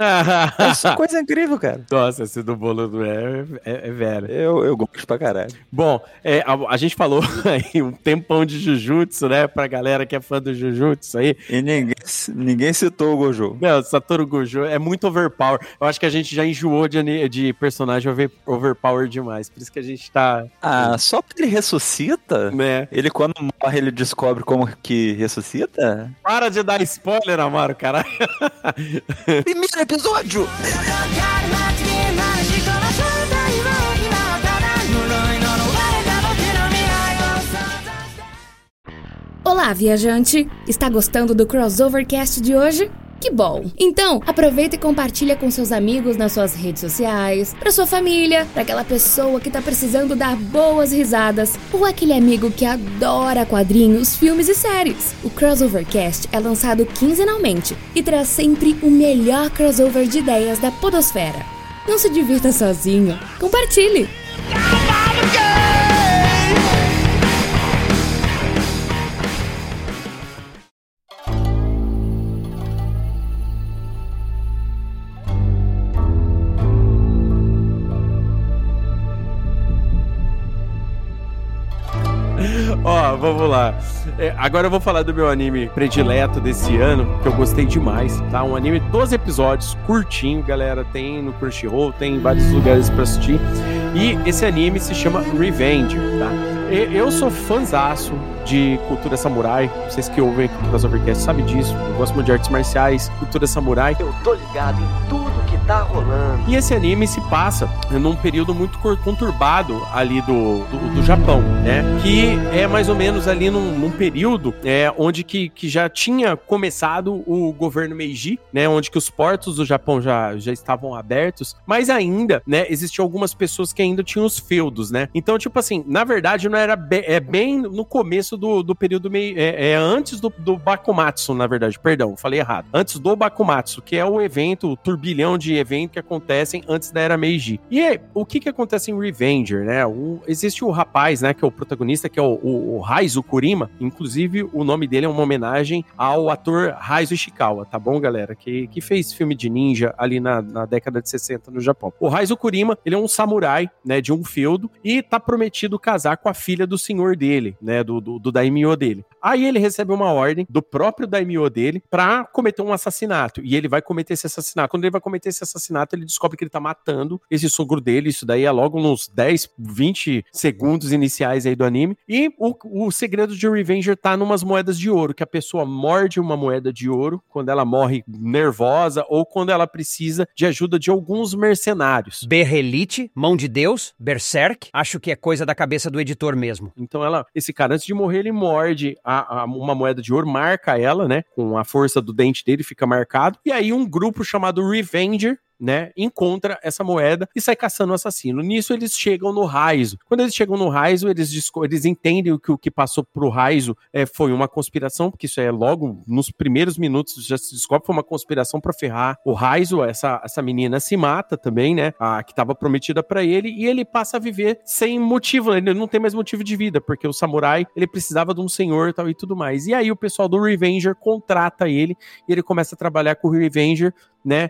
só coisa incrível, cara. Nossa, esse do bolo não é velho. Eu gosto pra caralho. Bom, a gente falou aí um tempão de Jujutsu, né? Pra galera que é fã do Jujutsu aí. E ninguém citou o Gojo. Não, o Satoru Gojo é muito overpower. Eu acho que a gente já enjoou de personagem overpower demais. Por isso que a gente tá... só porque ele ressuscita? Né? Ele quando morre, ele descobre como que ressuscita? Para de dar spoiler, Amaro, caralho. Primeiro episódio! Olá, viajante! Está gostando do Crossovercast de hoje? Que bom! Então, aproveita e compartilha com seus amigos nas suas redes sociais, pra sua família, pra aquela pessoa que tá precisando dar boas risadas, ou aquele amigo que adora quadrinhos, filmes e séries. O Crossovercast é lançado quinzenalmente e traz sempre o melhor crossover de ideias da podosfera. Não se divirta sozinho, compartilhe! Vamos lá. Agora eu vou falar do meu anime predileto desse ano, que eu gostei demais, tá? Um anime de 12 episódios, curtinho, galera. Tem no Crunchyroll, tem em vários lugares pra assistir. E esse anime se chama Revenge, tá? Eu sou fãzaço de cultura samurai. Vocês que ouvem aqui no Crossovercast sabem disso. Eu gosto muito de artes marciais, cultura samurai. Eu tô ligado em tudo que tá rolando. E esse anime se passa num período muito conturbado ali do Japão, né? Que é mais ou menos ali num período onde que já tinha começado o governo Meiji, né? Onde que os portos do Japão já estavam abertos, mas ainda, né? Existiam algumas pessoas que ainda tinham os feudos, né? Então, tipo assim, na verdade não era bem no começo começo do período meio... antes do Bakumatsu, na verdade. Perdão, falei errado. Antes do Bakumatsu, que é o evento, o turbilhão de eventos que acontecem antes da Era Meiji. E o que acontece em Revenger, né? Existe o rapaz, né, que é o protagonista, que é o Raizo Kurima. Inclusive, o nome dele é uma homenagem ao ator Raizo Ishikawa, tá bom, galera? Que fez filme de ninja ali na década de 60 no Japão. O Raizo Kurima, ele é um samurai, né, de um feudo, e tá prometido casar com a filha do senhor dele, né, do daimyo dele. Aí ele recebe uma ordem do próprio daimyo dele pra cometer um assassinato, e ele vai cometer esse assassinato. Quando ele vai cometer esse assassinato, ele descobre que ele tá matando esse sogro dele. Isso daí é logo nos 10, 20 segundos iniciais aí do anime, e o segredo de Revenger tá numas moedas de ouro, que a pessoa morde uma moeda de ouro quando ela morre nervosa ou quando ela precisa de ajuda de alguns mercenários. Berrelite, mão de Deus, Berserk, acho que é coisa da cabeça do editor mesmo. Então esse cara, antes de morrer, ele morde uma moeda de ouro, marca ela, né, com a força do dente dele, fica marcado, e aí um grupo chamado Revenger, né, encontra essa moeda e sai caçando o assassino. Nisso eles chegam no Raizo. Quando eles chegam no Raizo, eles entendem que o que passou pro Raizo foi uma conspiração, porque isso é logo nos primeiros minutos já se descobre que foi uma conspiração pra ferrar o Raizo. Essa menina se mata também, né, a que tava prometida pra ele, e ele passa a viver sem motivo, ele não tem mais motivo de vida, porque o samurai, ele precisava de um senhor tal, e tudo mais. E aí o pessoal do Revenger contrata ele, e ele começa a trabalhar com o Revenger, né.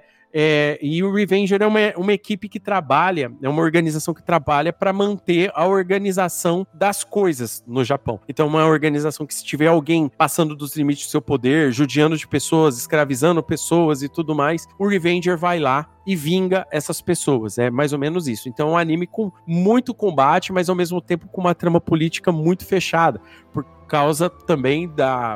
E o Revenger é uma equipe que trabalha, é uma organização que trabalha para manter a organização das coisas no Japão. Então, uma organização que, se tiver alguém passando dos limites do seu poder, judiando de pessoas, escravizando pessoas e tudo mais, o Revenger vai lá e vinga essas pessoas, é mais ou menos isso. Então é um anime com muito combate, mas ao mesmo tempo com uma trama política muito fechada, por causa também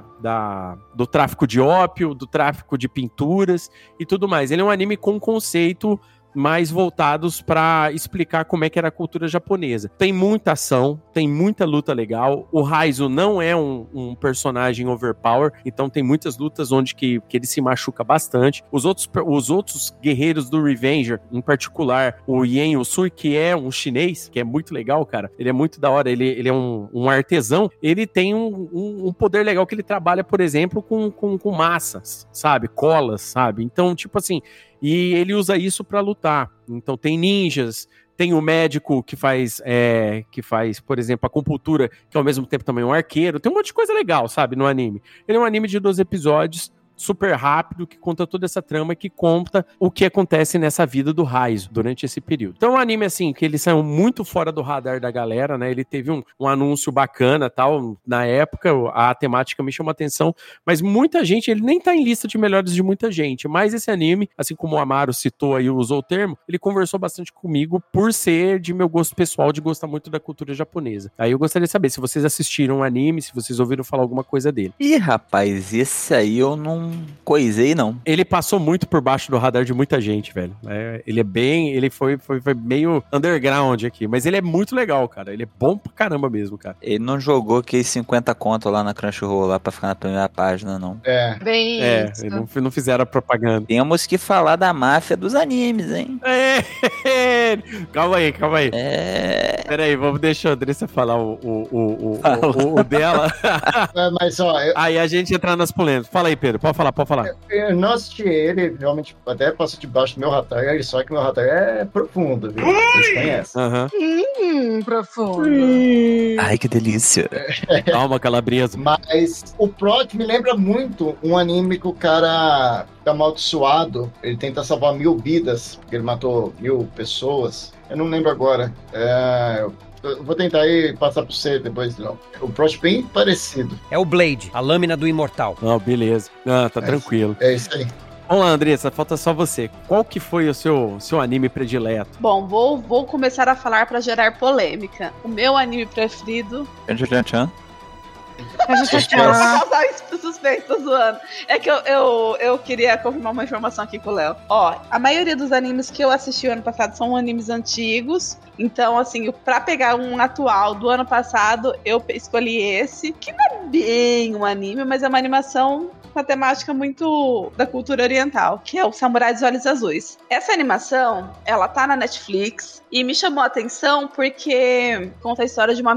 do tráfico de ópio, do tráfico de pinturas e tudo mais. Ele é um anime com conceito mais voltados para explicar como é que era a cultura japonesa. Tem muita ação, tem muita luta legal. O Raizo não é um personagem overpower, então tem muitas lutas onde que ele se machuca bastante. Os outros guerreiros do Revenger, em particular o Yen Usui, que é um chinês, que é muito legal, cara. Ele é muito da hora, ele é um artesão. Ele tem um poder legal que ele trabalha, por exemplo, com massas, sabe? Colas, sabe? Então, tipo assim, e ele usa isso pra lutar. Então tem ninjas, tem o médico que faz, por exemplo, a acupuntura, que ao mesmo tempo também é um arqueiro. Tem um monte de coisa legal, sabe, no anime. Ele é um anime de 12 episódios, super rápido, que conta toda essa trama, que conta o que acontece nessa vida do Raizo durante esse período. Então é um anime, assim, que ele saiu muito fora do radar da galera, né? Ele teve um anúncio bacana, tal, na época, a temática me chamou a atenção, mas muita gente, ele nem tá em lista de melhores de muita gente, mas esse anime, assim como o Amaro citou aí, usou o termo, ele conversou bastante comigo por ser de meu gosto pessoal, de gostar muito da cultura japonesa. Aí eu gostaria de saber se vocês assistiram o anime, se vocês ouviram falar alguma coisa dele. Ih, rapaz, esse aí eu não coisei, não. Ele passou muito por baixo do radar de muita gente, velho. Ele foi meio underground aqui, mas ele é muito legal, cara. Ele é bom pra caramba mesmo, cara. Ele não jogou aqueles 50 conto lá na Crunchyroll lá pra ficar na primeira página, não. Não fizeram a propaganda. Temos que falar da máfia dos animes, hein? Calma aí. Pera aí, vamos deixar a Andressa falar o dela. Mas, ó... Aí a gente entrar nas polêmicas. Fala aí, Pedro. Pode falar. Eu não assisti ele, realmente até passou debaixo do meu radar, só que meu radar é profundo, viu? Vocês conhecem. Profundo. Ai, que delícia. Calma, Calabresa. Mas o plot me lembra muito um anime que o cara fica amaldiçoado, ele tenta salvar 1000 vidas, porque ele matou 1000 pessoas. Eu não lembro agora. Eu vou tentar aí passar pra você depois, não. O plot é bem parecido. É o Blade, a lâmina do imortal. Beleza. Tá tranquilo. É isso aí. Vamos lá, Andressa, falta só você. Qual que foi o seu anime predileto? Bom, vou começar a falar pra gerar polêmica. O meu anime preferido... Causar suspeito, tô zoando. É que eu queria confirmar uma informação aqui com o Léo. Ó, a maioria dos animes que eu assisti o ano passado são animes antigos. Então, assim, pra pegar um atual do ano passado, eu escolhi esse, que não é bem um anime, mas é uma animação uma temática muito da cultura oriental, que é o Samurai dos Olhos Azuis. Essa animação, ela tá na Netflix e me chamou a atenção porque conta a história de uma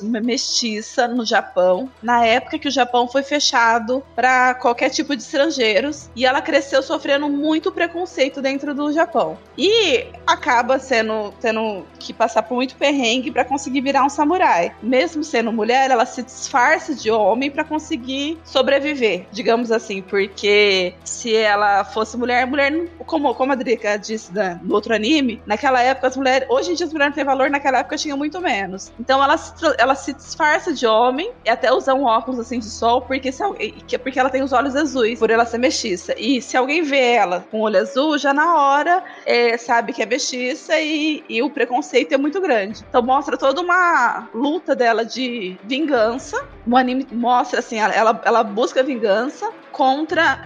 mestiça no Japão, na época que o Japão foi fechado para qualquer tipo de estrangeiros, e ela cresceu sofrendo muito preconceito dentro do Japão. E acaba tendo que passar por muito perrengue para conseguir virar um samurai. Mesmo sendo mulher, ela se disfarça de homem para conseguir sobreviver, digamos assim, porque se ela fosse mulher como a Drica disse no outro anime, naquela época as mulheres, hoje em dia as mulheres não têm valor, naquela época tinha muito menos. Então ela se disfarça de homem e até usa um óculos assim de sol, porque ela tem os olhos azuis, por ela ser mestiça. E se alguém vê ela com olho azul, já na hora sabe que é mestiça e o preconceito é muito grande. Então mostra toda uma luta dela de vingança. O anime mostra assim, ela busca vingança contra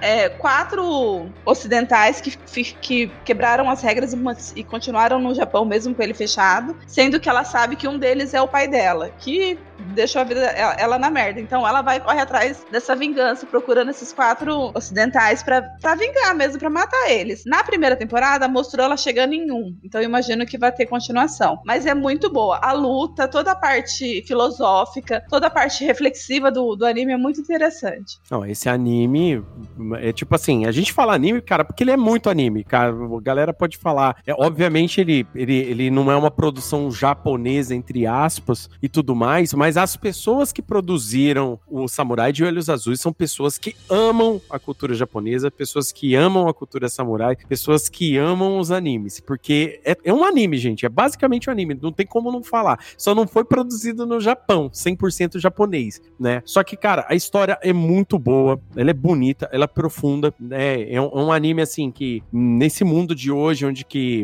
4 ocidentais que quebraram as regras e continuaram no Japão mesmo com ele fechado, sendo que ela sabe que um deles é o pai dela, que deixou a vida ela na merda. Então ela corre atrás dessa vingança, procurando esses 4 ocidentais pra vingar mesmo, pra matar eles. Na primeira temporada mostrou ela chegando em 1, então eu imagino que vai ter continuação. Mas é muito boa. A luta, toda a parte filosófica, toda a parte reflexiva do anime é muito interessante. Não, esse anime é tipo assim, a gente fala anime, cara, porque ele é muito anime, cara. A galera pode falar. Obviamente ele não é uma produção japonesa, entre aspas, e tudo mais, mas as pessoas que produziram o Samurai de Olhos Azuis são pessoas que amam a cultura japonesa, pessoas que amam a cultura samurai, pessoas que amam os animes, porque é um anime, gente, é basicamente um anime, não tem como não falar. Só não foi produzido no Japão, 100% japonês, né? Só que, cara, a história é muito boa, ela é bonita, ela é profunda, né? É um anime, assim, que nesse mundo de hoje, onde que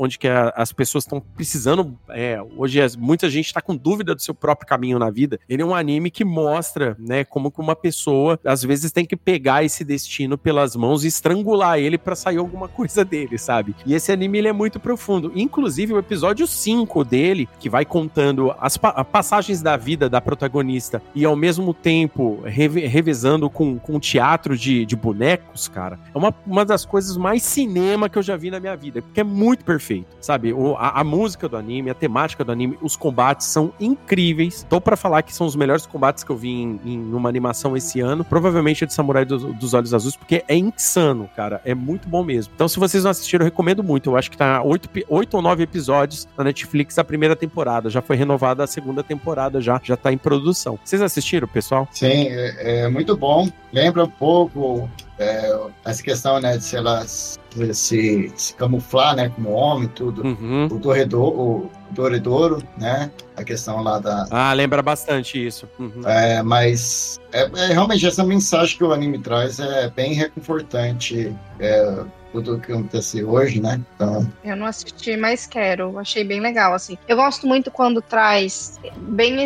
as pessoas estão precisando, hoje muita gente está com dúvida do seu próprio caminho na vida. Ele é um anime que mostra, né, como que uma pessoa às vezes tem que pegar esse destino pelas mãos e estrangular ele pra sair alguma coisa dele, sabe? E esse anime, ele é muito profundo. Inclusive o episódio 5 dele, que vai contando as passagens da vida da protagonista e ao mesmo tempo revezando com teatro de bonecos, cara, é uma das coisas mais cinema que eu já vi na minha vida, porque é muito perfeito, sabe? A música do anime, a temática do anime, os combates são incríveis. Tô pra falar que são os melhores combates que eu vi em uma animação esse ano. Provavelmente é de Samurai dos Olhos Azuis, porque é insano, cara. É muito bom mesmo. Então, se vocês não assistiram, eu recomendo muito. Eu acho que tá 8 ou 9 episódios na Netflix da primeira temporada. Já foi renovada a segunda temporada, já tá em produção. Vocês assistiram, pessoal? Sim, é muito bom. Lembra um pouco essa questão, né, de se elas se camuflar, né, como homem, tudo. Uhum. O Dorredouro, né, a questão lá da... lembra bastante isso. Uhum. Mas realmente essa mensagem que o anime traz é bem reconfortante, tudo que acontece hoje, né? Então... Eu não assisti, mas quero. Achei bem legal, assim. Eu gosto muito quando traz bem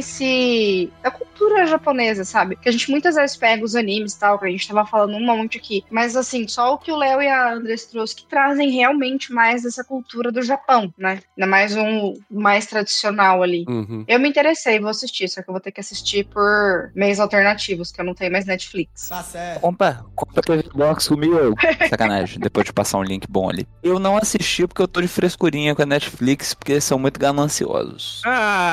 da cultura japonesa, sabe? Que a gente muitas vezes pega os animes e tal, que a gente tava falando um monte aqui. Mas, assim, só o que o Léo e a Andrés trouxe que trazem realmente mais dessa cultura do Japão, né? Ainda mais mais tradicional ali. Uhum. Eu me interessei, vou assistir, só que eu vou ter que assistir por meios alternativos, que eu não tenho mais Netflix. Tá certo. Compra TV Box comigo. Sacanagem, depois de passar um link bom ali. Eu não assisti porque eu tô de frescurinha com a Netflix, porque eles são muito gananciosos.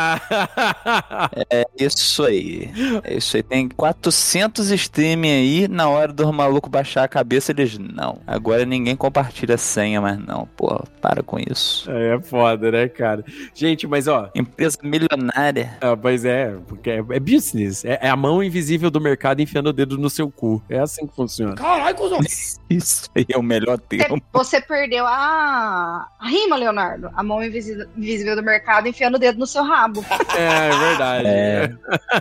É isso aí. Tem 400 streaming aí, na hora dos malucos baixar a cabeça, eles não. Agora ninguém compartilha a senha, mas não. Pô, para com isso. É foda, né, cara? Gente, mas ó... Empresa milionária. Pois porque é business. É a mão invisível do mercado enfiando o dedo no seu cu. É assim que funciona. Caralho, cuzão! Isso aí é o melhor termo. Você perdeu a rima, Leonardo. A mão invisível do mercado enfiando o dedo no seu rabo. É verdade.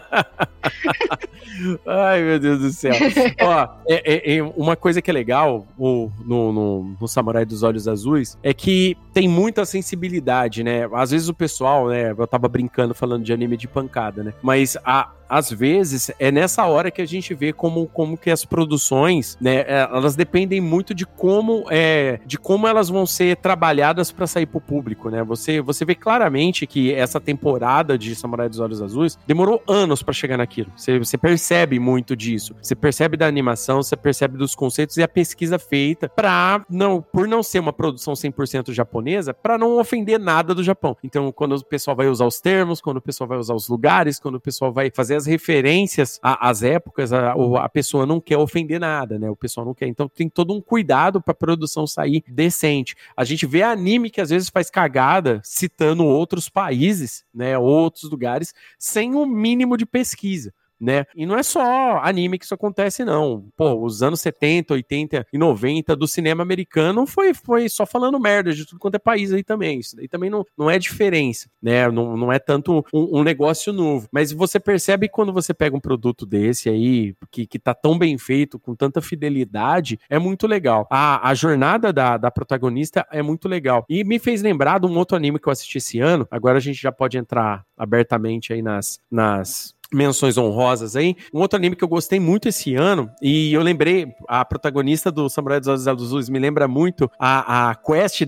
Ai, meu Deus do céu. Ó, uma coisa que é legal no Samurai dos Olhos Azuis é que tem muita sensibilidade, né? Às vezes o pessoal, né? Eu tava brincando falando de anime de pancada, né? Mas às vezes, é nessa hora que a gente vê como que as produções, né, elas dependem muito de como elas vão ser trabalhadas para sair pro público, né? Você vê claramente que essa temporada de Samurai dos Olhos Azuis demorou anos para chegar naquilo. Você percebe muito disso. Você percebe da animação, você percebe dos conceitos e a pesquisa feita por não ser uma produção 100% japonesa, para não ofender nada do Japão. Então, quando o pessoal vai usar os termos, quando o pessoal vai usar os lugares, quando o pessoal vai fazer as referências às épocas, a pessoa não quer ofender nada, né? O pessoal não quer. Então, tem todo um cuidado pra produção sair decente. A gente vê anime que às vezes faz cagada citando outros países, né? Outros lugares, sem o mínimo de pesquisa, né? E não é só anime que isso acontece, não. Pô, os anos 70, 80 e 90 do cinema americano foi só falando merda de tudo quanto é país aí também. Isso daí também não é diferença, né? Não é tanto um negócio novo. Mas você percebe quando você pega um produto desse aí, que tá tão bem feito, com tanta fidelidade, é muito legal. A jornada da protagonista é muito legal. E me fez lembrar de um outro anime que eu assisti esse ano. Agora a gente já pode entrar abertamente aí nas menções honrosas aí. Um outro anime que eu gostei muito esse ano, e eu lembrei, a protagonista do Samurai dos Olhos Azuis me lembra muito a quest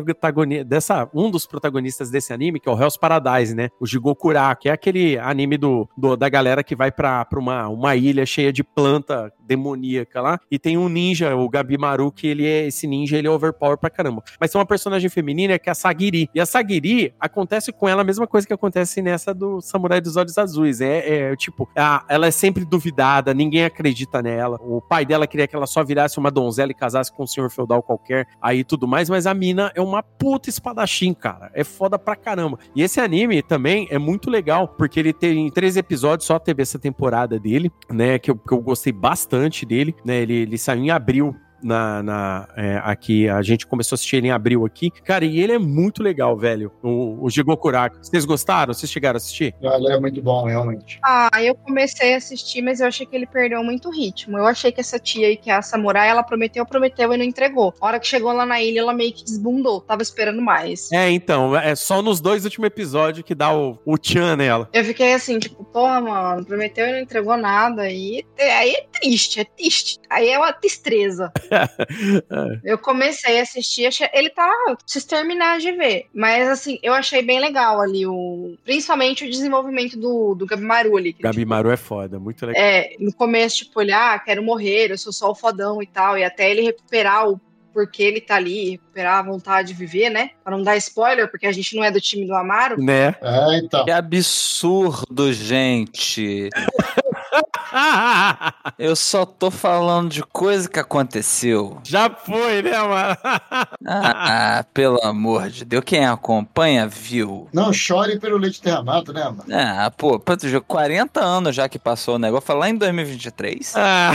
um dos protagonistas desse anime, que é o Hell's Paradise, né? O Jigokura, que é aquele anime da galera que vai pra uma ilha cheia de planta demoníaca lá, e tem um ninja, o Gabimaru, que esse ninja, ele é overpower pra caramba. Mas tem uma personagem feminina que é a Sagiri, e a Sagiri, acontece com ela a mesma coisa que acontece nessa do Samurai dos Olhos Azuis, ela é sempre duvidada, ninguém acredita nela, o pai dela queria que ela só virasse uma donzela e casasse com um senhor feudal qualquer, aí tudo mais, mas a mina é uma puta espadachim, cara, é foda pra caramba. E esse anime também é muito legal, porque ele tem 3 episódios, só teve essa temporada dele, né, que eu gostei bastante dele, né, ele saiu em abril. Aqui, a gente começou a assistir ele em abril aqui. Cara, e ele é muito legal, velho. O Jigokuraku. Vocês gostaram? Vocês chegaram a assistir? Ele é muito bom, realmente. Eu comecei a assistir, mas eu achei que ele perdeu muito ritmo. Eu achei que essa tia aí, que é a samurai, ela prometeu e não entregou. A hora que chegou lá na ilha, ela meio que desbundou. Tava esperando mais. Então, é só nos 2 últimos episódios que dá o tchan nela. Eu fiquei assim, tipo, porra, mano, prometeu e não entregou nada. Aí é triste. Aí é uma tristeza. Eu comecei a assistir, ele tá se terminar de ver, mas assim, eu achei bem legal ali, principalmente o desenvolvimento do Gabimaru ali. Gabimaru é foda, muito legal. No começo, tipo, ele, quero morrer, eu sou só o fodão e tal, e até ele recuperar porque ele tá ali, recuperar a vontade de viver, né? Pra não dar spoiler, porque a gente não é do time do Amaro. Né? Então. Que absurdo, gente. Eu só tô falando de coisa que aconteceu. Já foi, né, mano? Pelo amor de Deus. Quem acompanha, viu. Não chore pelo leite derramado, né, mano? 40 anos já que passou o negócio. Foi lá em 2023.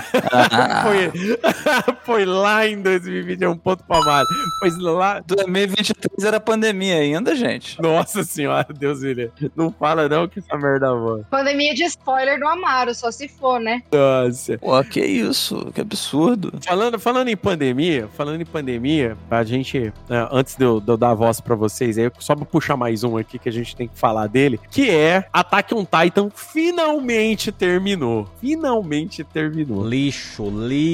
Foi lá em 2020, é um ponto pra Mário. Pois lá... 2023 era pandemia ainda, gente. Nossa senhora, Deus me livre. Não fala não que essa merda boa. Pandemia de spoiler do Amaro, só se for, né? Nossa. Pô, que isso? Que absurdo. Falando em pandemia, a gente, antes de eu dar a voz pra vocês, aí só pra puxar mais um aqui que a gente tem que falar dele, que é Attack on Titan finalmente terminou. Lixo.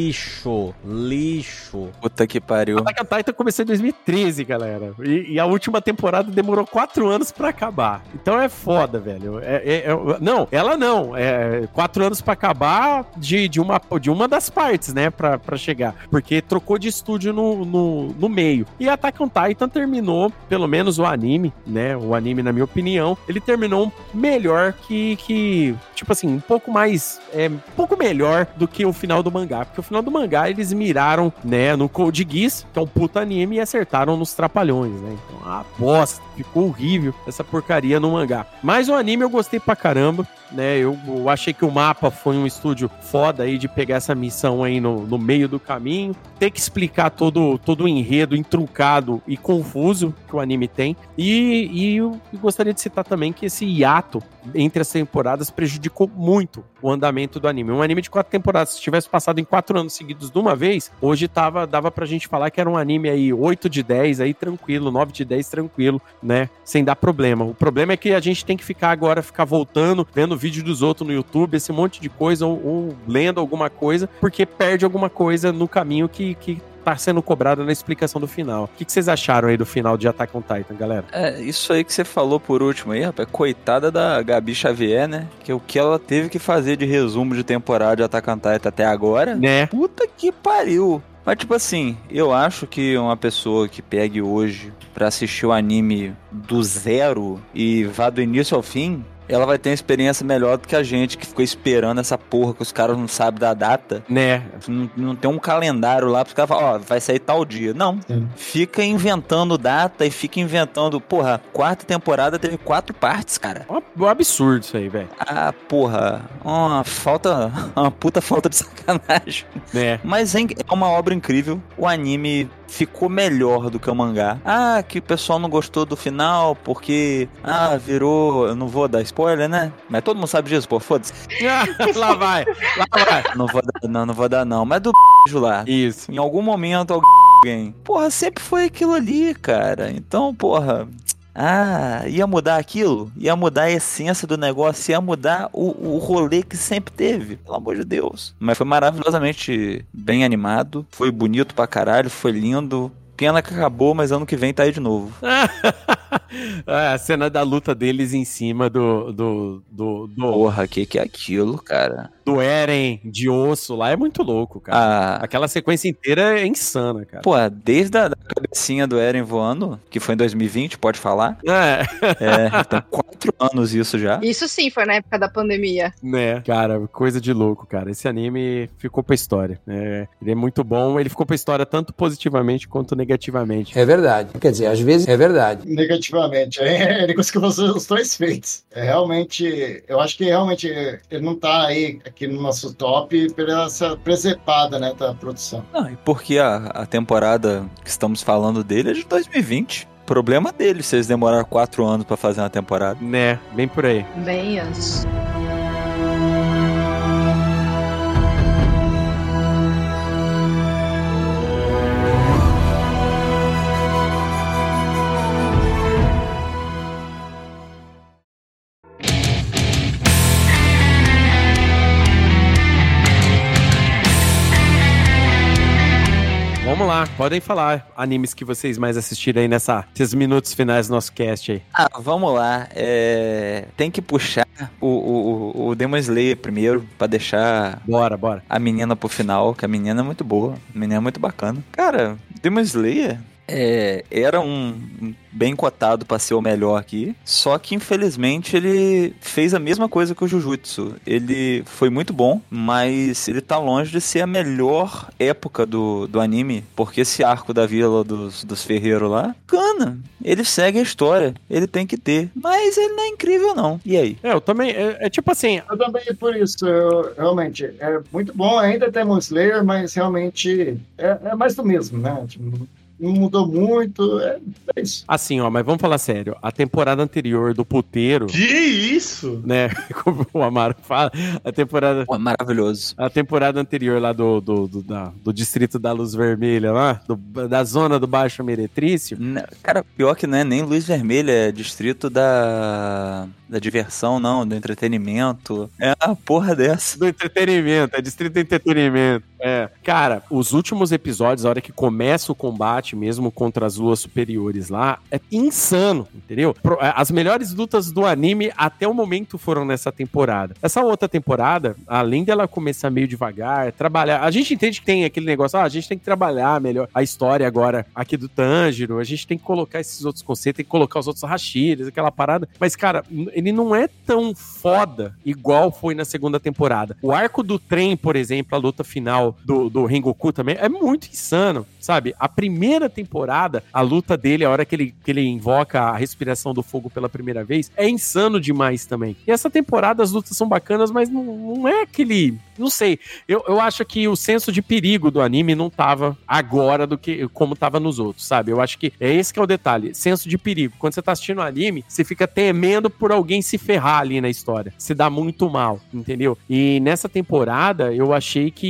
Puta que pariu. Attack on Titan começou em 2013, galera. E a última temporada demorou 4 anos pra acabar. Então é foda, velho. Não, ela não. 4 anos pra acabar de uma das partes, né? Pra chegar. Porque trocou de estúdio no meio. E Attack on Titan terminou, pelo menos o anime, né? O anime, na minha opinião, ele terminou melhor que tipo assim, um pouco melhor do que o final do mangá. Porque o final do mangá, eles miraram, né, no Code Geass, que é um puta anime, e acertaram nos Trapalhões, né? Então, bosta. Ficou horrível essa porcaria no mangá. Mas o anime eu gostei pra caramba, né? Eu achei que o mapa foi um estúdio foda aí de pegar essa missão aí no meio do caminho, ter que explicar todo o enredo intruncado e confuso que o anime tem. E eu gostaria de citar também que esse hiato entre as temporadas prejudicou muito o andamento do anime. Um anime de 4 temporadas, se tivesse passado em 4 anos seguidos de uma vez, hoje dava pra gente falar que era um anime aí 8 de 10 aí tranquilo, 9 de 10 tranquilo, né? Sem dar problema. O problema é que a gente tem que ficar voltando, vendo vídeo dos outros no YouTube, esse monte de coisa, ou lendo alguma coisa, porque perde alguma coisa no caminho que tá sendo cobrado na explicação do final. O que vocês acharam aí do final de Attack on Titan, galera? Isso aí que você falou por último aí, rapaz, coitada da Gabi Xavier, né? Que o que ela teve que fazer de resumo de temporada de Attack on Titan até agora, né? Puta que pariu. Mas tipo assim, eu acho que uma pessoa que pegue hoje pra assistir o anime do zero e vá do início ao fim, ela vai ter uma experiência melhor do que a gente que ficou esperando essa porra que os caras não sabem da data. Né? Não tem um calendário lá pros caras falarem, vai sair tal dia. Não. Sim. Fica inventando data e fica inventando... Porra, quarta temporada teve 4 partes, cara. Um absurdo isso aí, velho. Ah, porra. Uma puta falta de sacanagem. Né? Mas é uma obra incrível. O anime ficou melhor do que o mangá. Ah, que o pessoal não gostou do final porque... virou... Eu não vou dar spoiler, né? Mas todo mundo sabe disso, pô, foda-se. Lá vai. Não vou dar não. Mas do lá. Isso. Em algum momento alguém... Porra, sempre foi aquilo ali, cara. Então, porra... ia mudar aquilo? Ia mudar a essência do negócio? Ia mudar o rolê que sempre teve? Pelo amor de Deus. Mas foi maravilhosamente bem animado. Foi bonito pra caralho. Foi lindo. Pena que acabou, mas ano que vem tá aí de novo. A cena da luta deles em cima do... Porra, que é aquilo, cara? Do Eren de osso lá é muito louco, cara. Aquela sequência inteira é insana, cara. Pô, desde a cabecinha do Eren voando, que foi em 2020, pode falar? Tem 4 anos isso já. Isso sim, foi na época da pandemia. Né, cara, coisa de louco, cara. Esse anime ficou pra história. Ele é muito bom, ele ficou pra história tanto positivamente quanto negativamente. É verdade. Quer dizer, às vezes é verdade. Negativamente. Ele conseguiu fazer os 2 feitos. Realmente, eu acho que realmente ele não tá aí aqui no nosso top pela essa presepada, né, da produção. Não, e porque a temporada que estamos falando dele é de 2020. Problema dele se eles demoraram 4 anos pra fazer uma temporada. Né, bem por aí. Bem antes. Vamos lá, podem falar animes que vocês mais assistiram aí nesses minutos finais do nosso cast aí. Vamos lá. Tem que puxar o Demon Slayer primeiro, pra deixar Bora. a menina pro final, que a menina é muito boa, a menina é muito bacana. Cara, Demon Slayer era um bem cotado pra ser o melhor aqui, só que infelizmente ele fez a mesma coisa que o Jujutsu. Ele foi muito bom, mas ele tá longe de ser a melhor época do anime, porque esse arco da vila dos ferreiros lá, cana, ele segue a história, ele tem que ter, mas ele não é incrível não. E aí? Eu também, tipo assim... Eu também, por isso, realmente, é muito bom, ainda tem Demon Slayer, mas realmente é mais do mesmo, né? Tipo, não mudou muito, é isso. Assim, mas vamos falar sério. A temporada anterior do Puteiro... Que isso? Né, como o Amaro fala, a temporada... maravilhoso. A temporada anterior lá do Distrito da Luz Vermelha, lá, da zona do Baixo Meretrício... Cara, pior que não é nem Luz Vermelha, é Distrito da diversão, não, do entretenimento. É uma porra dessa. Do entretenimento, é Distrito do Entretenimento. Cara, os últimos episódios, a hora que começa o combate mesmo contra as luas superiores lá, é insano, entendeu? As melhores lutas do anime até o momento foram nessa temporada. Essa outra temporada, além dela começar meio devagar, trabalhar... A gente entende que tem aquele negócio, a gente tem que trabalhar melhor a história agora aqui do Tanjiro, a gente tem que colocar esses outros conceitos, tem que colocar os outros Hashiras, aquela parada. Mas, cara, ele não é tão foda igual foi na segunda temporada. O arco do trem, por exemplo, a luta final do Rengoku também, é muito insano, sabe? A primeira temporada, a luta dele, a hora que ele invoca a respiração do fogo pela primeira vez, é insano demais também. E essa temporada as lutas são bacanas, mas não é aquele... Não sei, eu acho que o senso de perigo do anime não tava agora do que como tava nos outros, sabe? Eu acho que é esse que é o detalhe, senso de perigo. Quando você tá assistindo o anime, você fica temendo por alguém se ferrar ali na história. Se dá muito mal, entendeu? E nessa temporada, eu achei que esse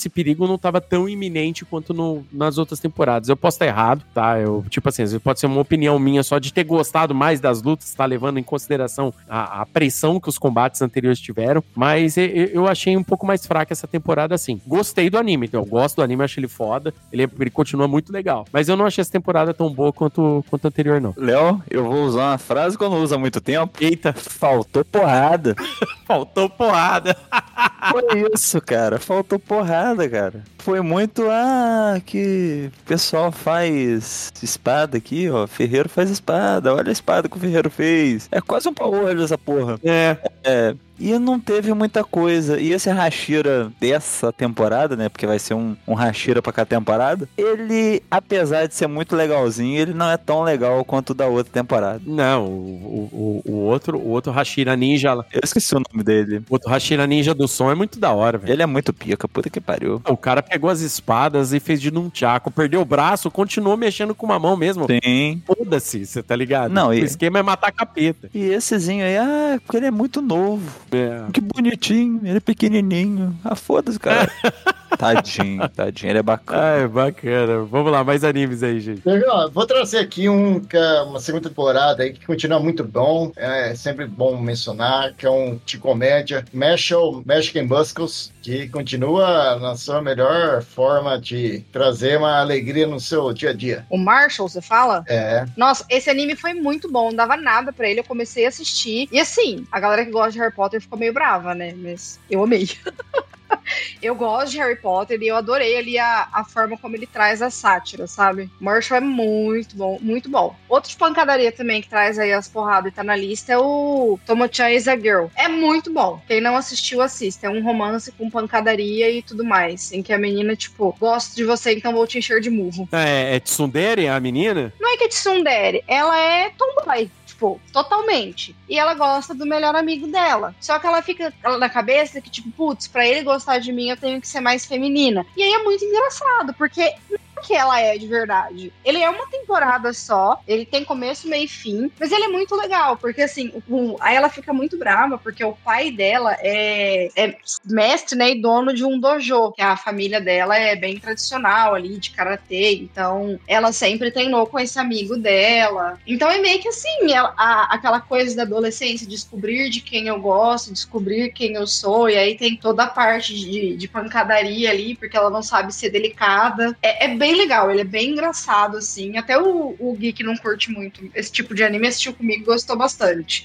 esse perigo não tava tão iminente quanto nas outras temporadas. Eu posso estar errado, tá? Tipo assim, pode ser uma opinião minha só de ter gostado mais das lutas, tá levando em consideração a pressão que os combates anteriores tiveram, mas eu achei um pouco mais fraca essa temporada, assim. Gostei do anime, então, eu gosto do anime, acho ele foda, ele continua muito legal, mas eu não achei essa temporada tão boa quanto a anterior, não. Léo, eu vou usar uma frase que eu não uso há muito tempo. Eita. Faltou porrada. Faltou porrada. Foi isso, cara. Faltou porrada, cara. Foi muito, que o pessoal faz espada aqui, ó. Ferreiro faz espada. Olha a espada que o Ferreiro fez. É quase um power essa porra. E não teve muita coisa. E esse Hashira dessa temporada, né? Porque vai ser um Hashira pra cada temporada. Ele, apesar de ser muito legalzinho, ele não é tão legal quanto o da outra temporada. Não, o outro Hashira Ninja... Eu esqueci o nome dele. O outro Hashira Ninja do som é muito da hora, velho. Ele é muito pica, puta que pariu. O cara pegou as espadas e fez de nunchaku, perdeu o braço, continuou mexendo com uma mão mesmo. Sim. Foda-se, você tá ligado? Não, o esquema é matar capeta. E essezinho aí, porque ele é muito novo. Que bonitinho, ele é pequenininho. Foda-se, cara. Tadinho, ele é bacana. Bacana. Vamos lá, mais animes aí, gente. Legal, vou trazer aqui uma segunda temporada aí que continua muito bom. É sempre bom mencionar, que é um de comédia. Mexican Muscles, que continua na sua melhor forma de trazer uma alegria no seu dia a dia. O Marshall, você fala? É. Nossa, esse anime foi muito bom, não dava nada pra ele, eu comecei a assistir. E assim, a galera que gosta de Harry Potter ficou meio brava, né? Mas eu amei. Eu gosto de Harry Potter e eu adorei ali a forma como ele traz a sátira, sabe? Marshall é muito bom, muito bom. Outro de pancadaria também que traz aí as porradas e tá na lista é o Tomo-chan is a Girl. É muito bom. Quem não assistiu, assista. É um romance com pancadaria e tudo mais. Em que a menina, tipo, gosto de você, então vou te encher de murro. É tsundere a menina? Não é que é tsundere, ela é tomboy. Tipo, totalmente. E ela gosta do melhor amigo dela. Só que ela fica na cabeça que, tipo, putz, pra ele gostar de mim, eu tenho que ser mais feminina. E aí é muito engraçado, porque que ela é de verdade. Ele é uma temporada só, ele tem começo, meio e fim, mas ele é muito legal, porque assim, aí ela fica muito brava, porque o pai dela é mestre, né, e dono de um dojo, que a família dela é bem tradicional ali, de karatê, então ela sempre treinou com esse amigo dela. Então é meio que assim, aquela coisa da adolescência, descobrir de quem eu gosto, descobrir quem eu sou, e aí tem toda a parte de pancadaria ali, porque ela não sabe ser delicada. É bem legal, ele é bem engraçado, assim. Até o Gui, que não curte muito esse tipo de anime, assistiu comigo e gostou bastante.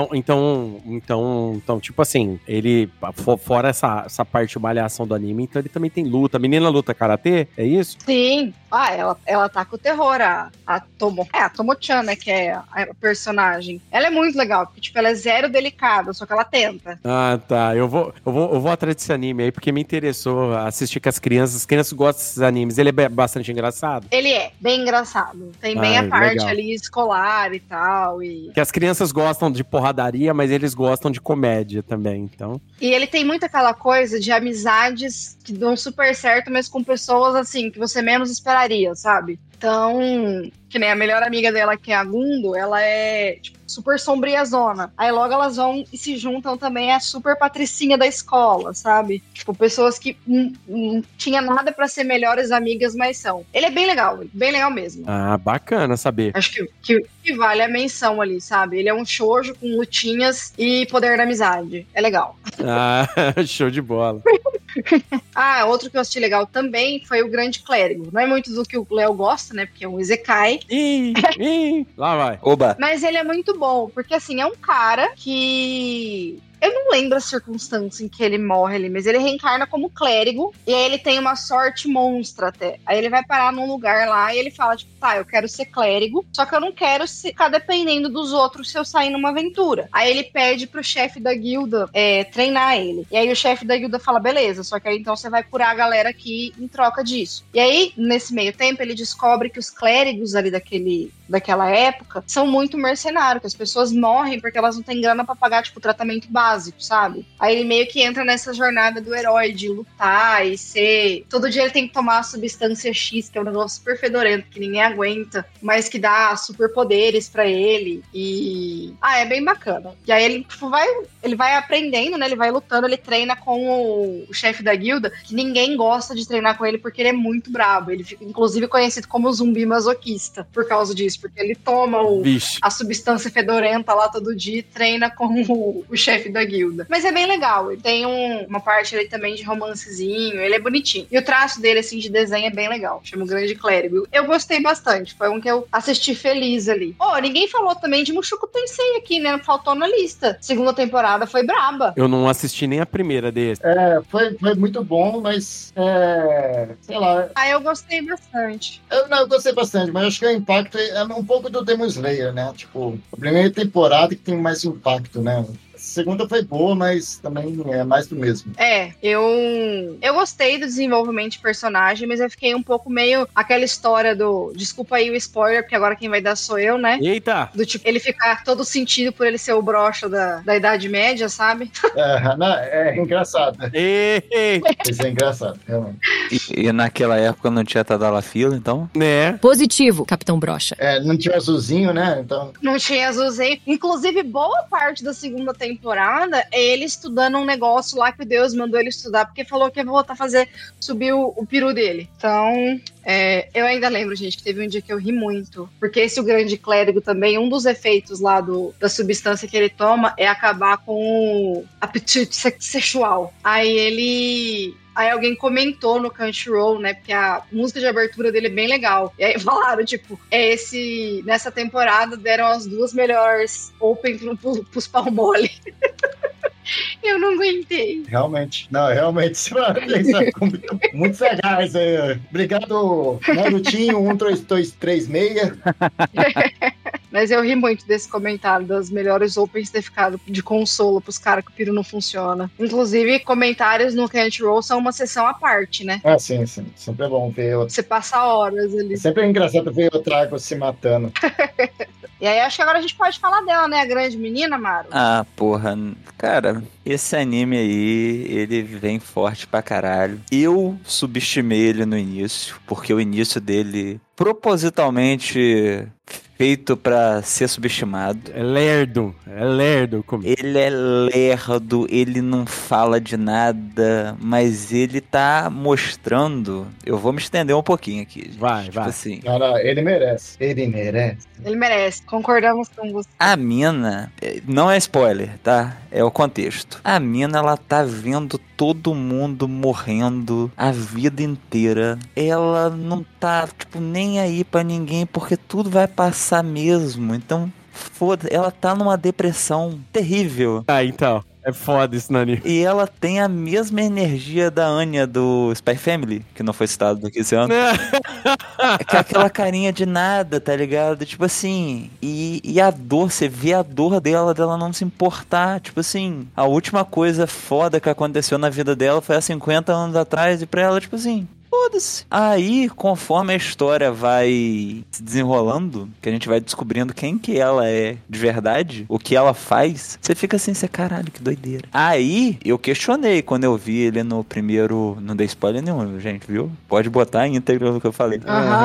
Então, tipo assim, ele, fora essa parte de malhação do anime, então ele também tem luta. A menina luta karatê, é isso? Sim. Ela tá com o terror, a Tomo-chan, né, que é a personagem. Ela é muito legal, porque, tipo, ela é zero delicada, só que ela tenta. Tá. Eu vou atrás desse anime aí, porque me interessou assistir com as crianças. As crianças gostam desses animes. Ele é bastante engraçado? Ele é bem engraçado. Tem bem a parte legal ali escolar e tal. Que as crianças gostam de porradaria, mas eles gostam de comédia também, então. E ele tem muito aquela coisa de amizades que dão super certo, mas com pessoas, assim, que você menos esperaria, sabe? Então, que nem a melhor amiga dela, que é a Gundo, ela é, tipo, super sombriazona. Aí logo elas vão e se juntam também a super patricinha da escola, sabe? Tipo, pessoas que não tinha nada pra ser melhores amigas, mas são. Ele é bem legal mesmo. Bacana saber. Acho que vale a menção ali, sabe? Ele é um shoujo com lutinhas e poder da amizade. É legal. Show de bola. Outro que eu assisti legal também foi o Grande Clérigo. Não é muito do que o Léo gosta, né? Porque é um isekai. Lá vai. Oba. Mas ele é muito bom, porque assim, é um cara que... Eu não lembro a circunstância em que ele morre ali, mas ele reencarna como clérigo, e aí ele tem uma sorte monstra até. Aí ele vai parar num lugar lá e ele fala, tipo, eu quero ser clérigo, só que eu não quero ficar dependendo dos outros se eu sair numa aventura. Aí ele pede pro chefe da guilda treinar ele. E aí o chefe da guilda fala, beleza, só que aí então você vai curar a galera aqui em troca disso. E aí, nesse meio tempo, ele descobre que os clérigos ali daquela época são muito mercenários, que as pessoas morrem porque elas não têm grana pra pagar, tipo, tratamento básico, sabe? Aí ele meio que entra nessa jornada do herói, de lutar e ser... Todo dia ele tem que tomar a substância X, que é um negócio super fedorento, que ninguém aguenta, mas que dá superpoderes pra ele. E... é bem bacana. E aí ele, tipo, ele vai aprendendo, né? Ele vai lutando, ele treina com o chefe da guilda, que ninguém gosta de treinar com ele porque ele é muito brabo. Ele fica, inclusive, conhecido como zumbi masoquista por causa disso, porque ele toma a substância fedorenta lá todo dia e treina com o chefe da guilda. Mas é bem legal. Ele tem uma parte ali também de romancezinho, ele é bonitinho. E o traço dele, assim, de desenho é bem legal. Chama o Grande Clérigo. Eu gostei bastante. Foi um que eu assisti feliz ali. Ninguém falou também de Mushoku Tensei aqui, né? Faltou na lista. Segunda temporada foi braba. Eu não assisti nem a primeira desse. Foi muito bom, mas sei lá. Eu gostei bastante. Eu gostei bastante, mas acho que o impacto é um pouco do Demon Slayer, né? Tipo, a primeira temporada que tem mais impacto, né? A segunda foi boa, mas também é mais do mesmo. Eu gostei do desenvolvimento de personagem, mas eu fiquei um pouco meio aquela história do... Desculpa aí o spoiler, porque agora quem vai dar sou eu, né? Eita! Do tipo, ele ficar todo sentido por ele ser o broxa da Idade Média, sabe? É engraçado. Isso é engraçado, realmente. E naquela época não tinha Tadalafila, então? Positivo, Capitão Brocha. Não tinha azulzinho, né? Então... Não tinha azulzinho. Inclusive, boa parte da segunda temporada é ele estudando um negócio lá que o Deus mandou ele estudar, porque falou que ia voltar a fazer subir o peru dele. Então, eu ainda lembro, gente, que teve um dia que eu ri muito, porque esse o Grande Clérigo também, um dos efeitos lá da substância que ele toma é acabar com o apetite sexual. Aí alguém comentou no Crunchyroll, né, porque a música de abertura dele é bem legal. E aí falaram, tipo, nessa temporada deram as 2 melhores open pros pau mole. Eu não aguentei. Realmente, você vai pensar muito sagaz aí. Obrigado, Narutinho 13236. Mas eu ri muito desse comentário das melhores opens ter ficado de consolo pros caras que o piro não funciona. Inclusive, comentários no Crunchyroll são uma sessão à parte, né? Sim. Sempre é bom ver. Você passa horas ali. Sempre é engraçado ver o Trago se matando. E aí, acho que agora a gente pode falar dela, né? A grande menina, Maru. Porra. Cara, esse anime aí, ele vem forte pra caralho. Eu subestimei ele no início, porque o início dele, propositalmente feito pra ser subestimado. É lerdo comigo. Ele é lerdo, ele não fala de nada, mas ele tá mostrando... Eu vou me estender um pouquinho aqui. Vai. Assim, Não, ele merece. Ele merece, concordamos com você. A mina, não é spoiler, tá? É o contexto. A mina, ela tá vendo todo mundo morrendo a vida inteira. Ela não tá, nem aí pra ninguém, porque tudo vai passar mesmo. Então, foda, ela tá numa depressão terrível. Então. É foda isso, Nani. E ela tem a mesma energia da Anya do Spy Family, que não foi citado daqui esse ano. É aquela carinha de nada, tá ligado? Tipo assim, e a dor, você vê a dor dela não se importar. Tipo assim, a última coisa foda que aconteceu na vida dela foi há 50 anos atrás, e pra ela, tipo assim... Foda-se. Aí, conforme a história vai se desenrolando, que a gente vai descobrindo quem que ela é de verdade, o que ela faz, você fica assim, caralho, que doideira. Aí, eu questionei quando eu vi ele no primeiro... Não dei spoiler nenhum, gente, viu? Pode botar íntegro no que eu falei.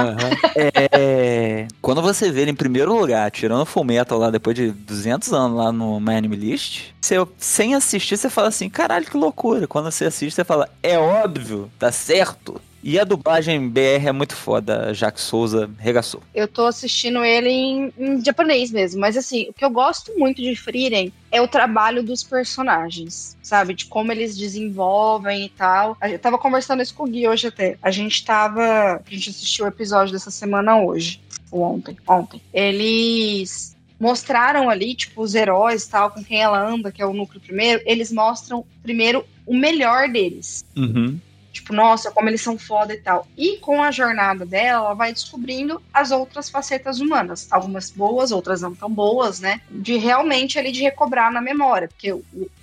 Quando você vê ele em primeiro lugar, tirando Fullmetal lá depois de 200 anos lá no My Anime List, sem assistir, você fala assim, caralho, que loucura. Quando você assiste, você fala, é óbvio, tá certo. E a dublagem BR é muito foda, Jack Souza regaçou. Eu tô assistindo ele em japonês mesmo, mas assim, o que eu gosto muito de Frieren é o trabalho dos personagens, sabe? De como eles desenvolvem e tal. Eu tava conversando isso com o Gui hoje até. A gente assistiu o episódio dessa semana hoje, ou ontem. Eles mostraram ali, os heróis e tal, com quem ela anda, que é o núcleo primeiro, eles mostram primeiro o melhor deles. Uhum. Nossa, como eles são foda e tal. E com a jornada dela, ela vai descobrindo as outras facetas humanas. Algumas boas, outras não tão boas, né? De realmente ali de recobrar na memória. Porque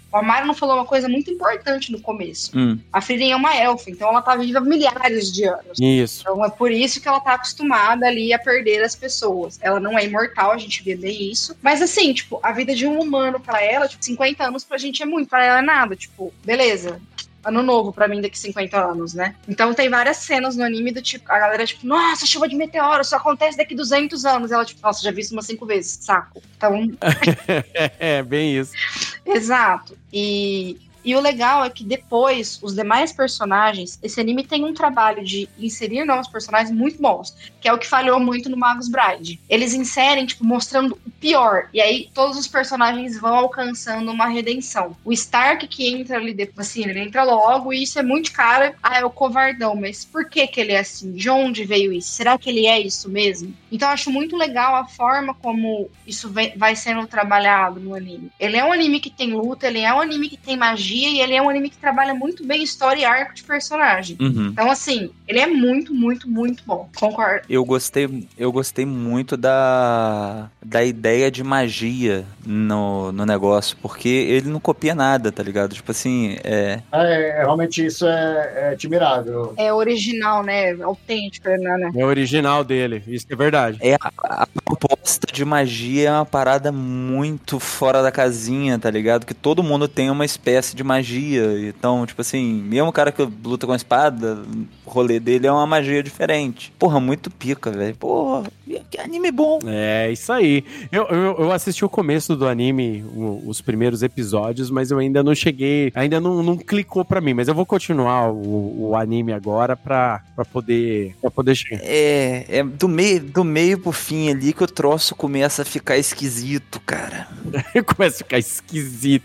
O Amaro não falou uma coisa muito importante no começo. A Frieren é uma elfa, então ela tá viva há milhares de anos. Isso. Então é por isso que ela tá acostumada ali a perder as pessoas. Ela não é imortal, a gente vê bem isso. Mas assim, tipo, a vida de um humano pra ela, tipo, 50 anos pra gente é muito, pra ela é nada. Tipo, beleza. Ano novo pra mim daqui 50 anos, né? Então tem várias cenas no anime do tipo, a galera tipo, nossa, chuva de meteoro, só acontece daqui 200 anos. Ela tipo, nossa, já vi isso umas 5 vezes, saco. Então... É, bem isso. Exato. E o legal é que depois, os demais personagens, esse anime tem um trabalho de inserir novos personagens muito bons, que é o que falhou muito no Magus Bride. Eles inserem, tipo, mostrando o pior, e aí todos os personagens vão alcançando uma redenção. O Stark que entra ali depois, assim, ele entra logo, e isso é muito cara, é o covardão, mas por que que ele é assim? De onde veio isso? Será que ele é isso mesmo? Então eu acho muito legal a forma como isso vai sendo trabalhado no anime. Ele é um anime que tem luta, ele é um anime que tem magia, e ele é um anime que trabalha muito bem história e arco de personagem. Então, assim, ele é muito, muito, muito bom. Concordo. Eu gostei muito da ideia de magia no negócio, porque ele não copia nada, tá ligado? Tipo assim, realmente isso é admirável. É original, né? Autêntico, né? É original dele, isso é verdade. A proposta de magia é uma parada muito fora da casinha, tá ligado? Que todo mundo tem uma espécie de magia. Então, tipo assim, mesmo o cara que luta com a espada, o rolê dele é uma magia diferente. Porra, muito pica, velho. Porra, que anime bom. É, isso aí. Eu assisti o começo do anime, os primeiros episódios, mas eu ainda não cheguei, ainda não clicou pra mim, mas eu vou continuar o anime agora pra poder chegar. É do meio pro fim ali que o troço começa a ficar esquisito, cara. Começa a ficar esquisito.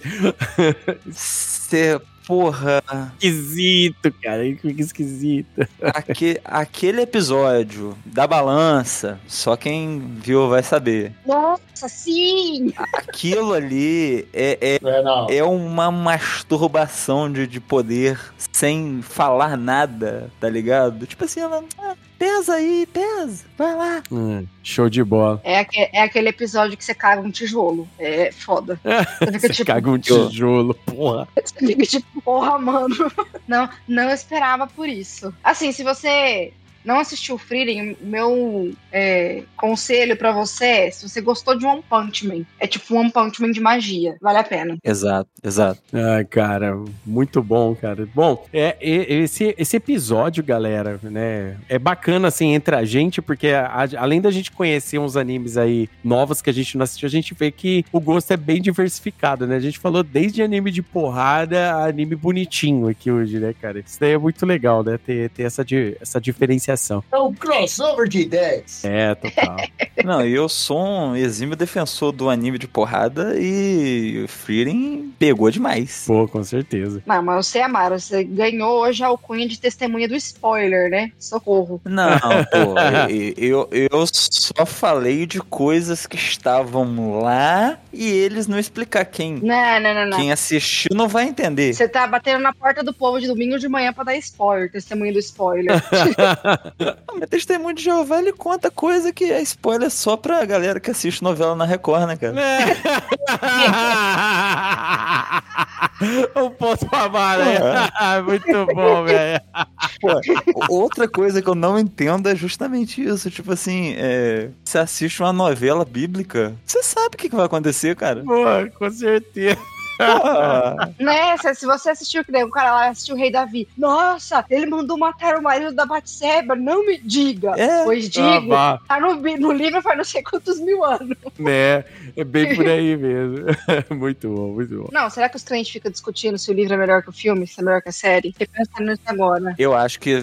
Porra. Esquisito, cara. Fica esquisito. Aquele episódio da balança, só quem viu vai saber. Nossa, sim! Aquilo ali é uma masturbação de poder sem falar nada, tá ligado? Tipo assim, ela... Pesa aí, pesa. Vai lá. Show de bola. É aquele episódio que você caga um tijolo. É foda. Você tipo, caga um tijolo, porra. Você fica tipo, porra, mano. Não esperava por isso. Assim, se você não assistiu Frieren, meu conselho pra você é, se você gostou de One Punch Man, é tipo One Punch Man de magia, vale a pena. Exato. Ai, cara, muito bom, cara. Bom, esse episódio, galera, né, é bacana, assim, entre a gente, porque além da gente conhecer uns animes aí novos que a gente não assistiu, a gente vê que o gosto é bem diversificado, né? A gente falou desde anime de porrada a anime bonitinho aqui hoje, né, cara? Isso daí é muito legal, né? Ter essa diferenciação. É um crossover de ideias. É, total. Não, eu sou um exímio defensor do anime de porrada e o Frieren pegou demais. Pô, com certeza. Não, mas você, Amaro, você ganhou hoje a alcunha de testemunha do spoiler, né? Socorro. Não, pô, eu só falei de coisas que estavam lá e eles não explicar quem. Não. Quem assistiu não vai entender. Você tá batendo na porta do povo de domingo de manhã pra dar spoiler, testemunha do spoiler. Mas Testemunho de Jeová, ele conta coisa que é spoiler só pra galera que assiste novela na Record, né, cara? Um ponto pra Amaro, muito bom, velho. Outra coisa que eu não entendo é justamente isso. Tipo assim, você assiste uma novela bíblica, você sabe o que vai acontecer, cara? Pô, com certeza. Né, se você assistiu o cara lá assistiu o Rei Davi, nossa, ele mandou matar o marido da Batseba, não me diga. Pois digo, tá no livro faz não sei quantos mil anos. Né, é bem por aí mesmo. Muito bom, muito bom. Não, será que os crentes ficam discutindo se o livro é melhor que o filme, se é melhor que a série? Fiquei pensando nisso agora. Eu acho que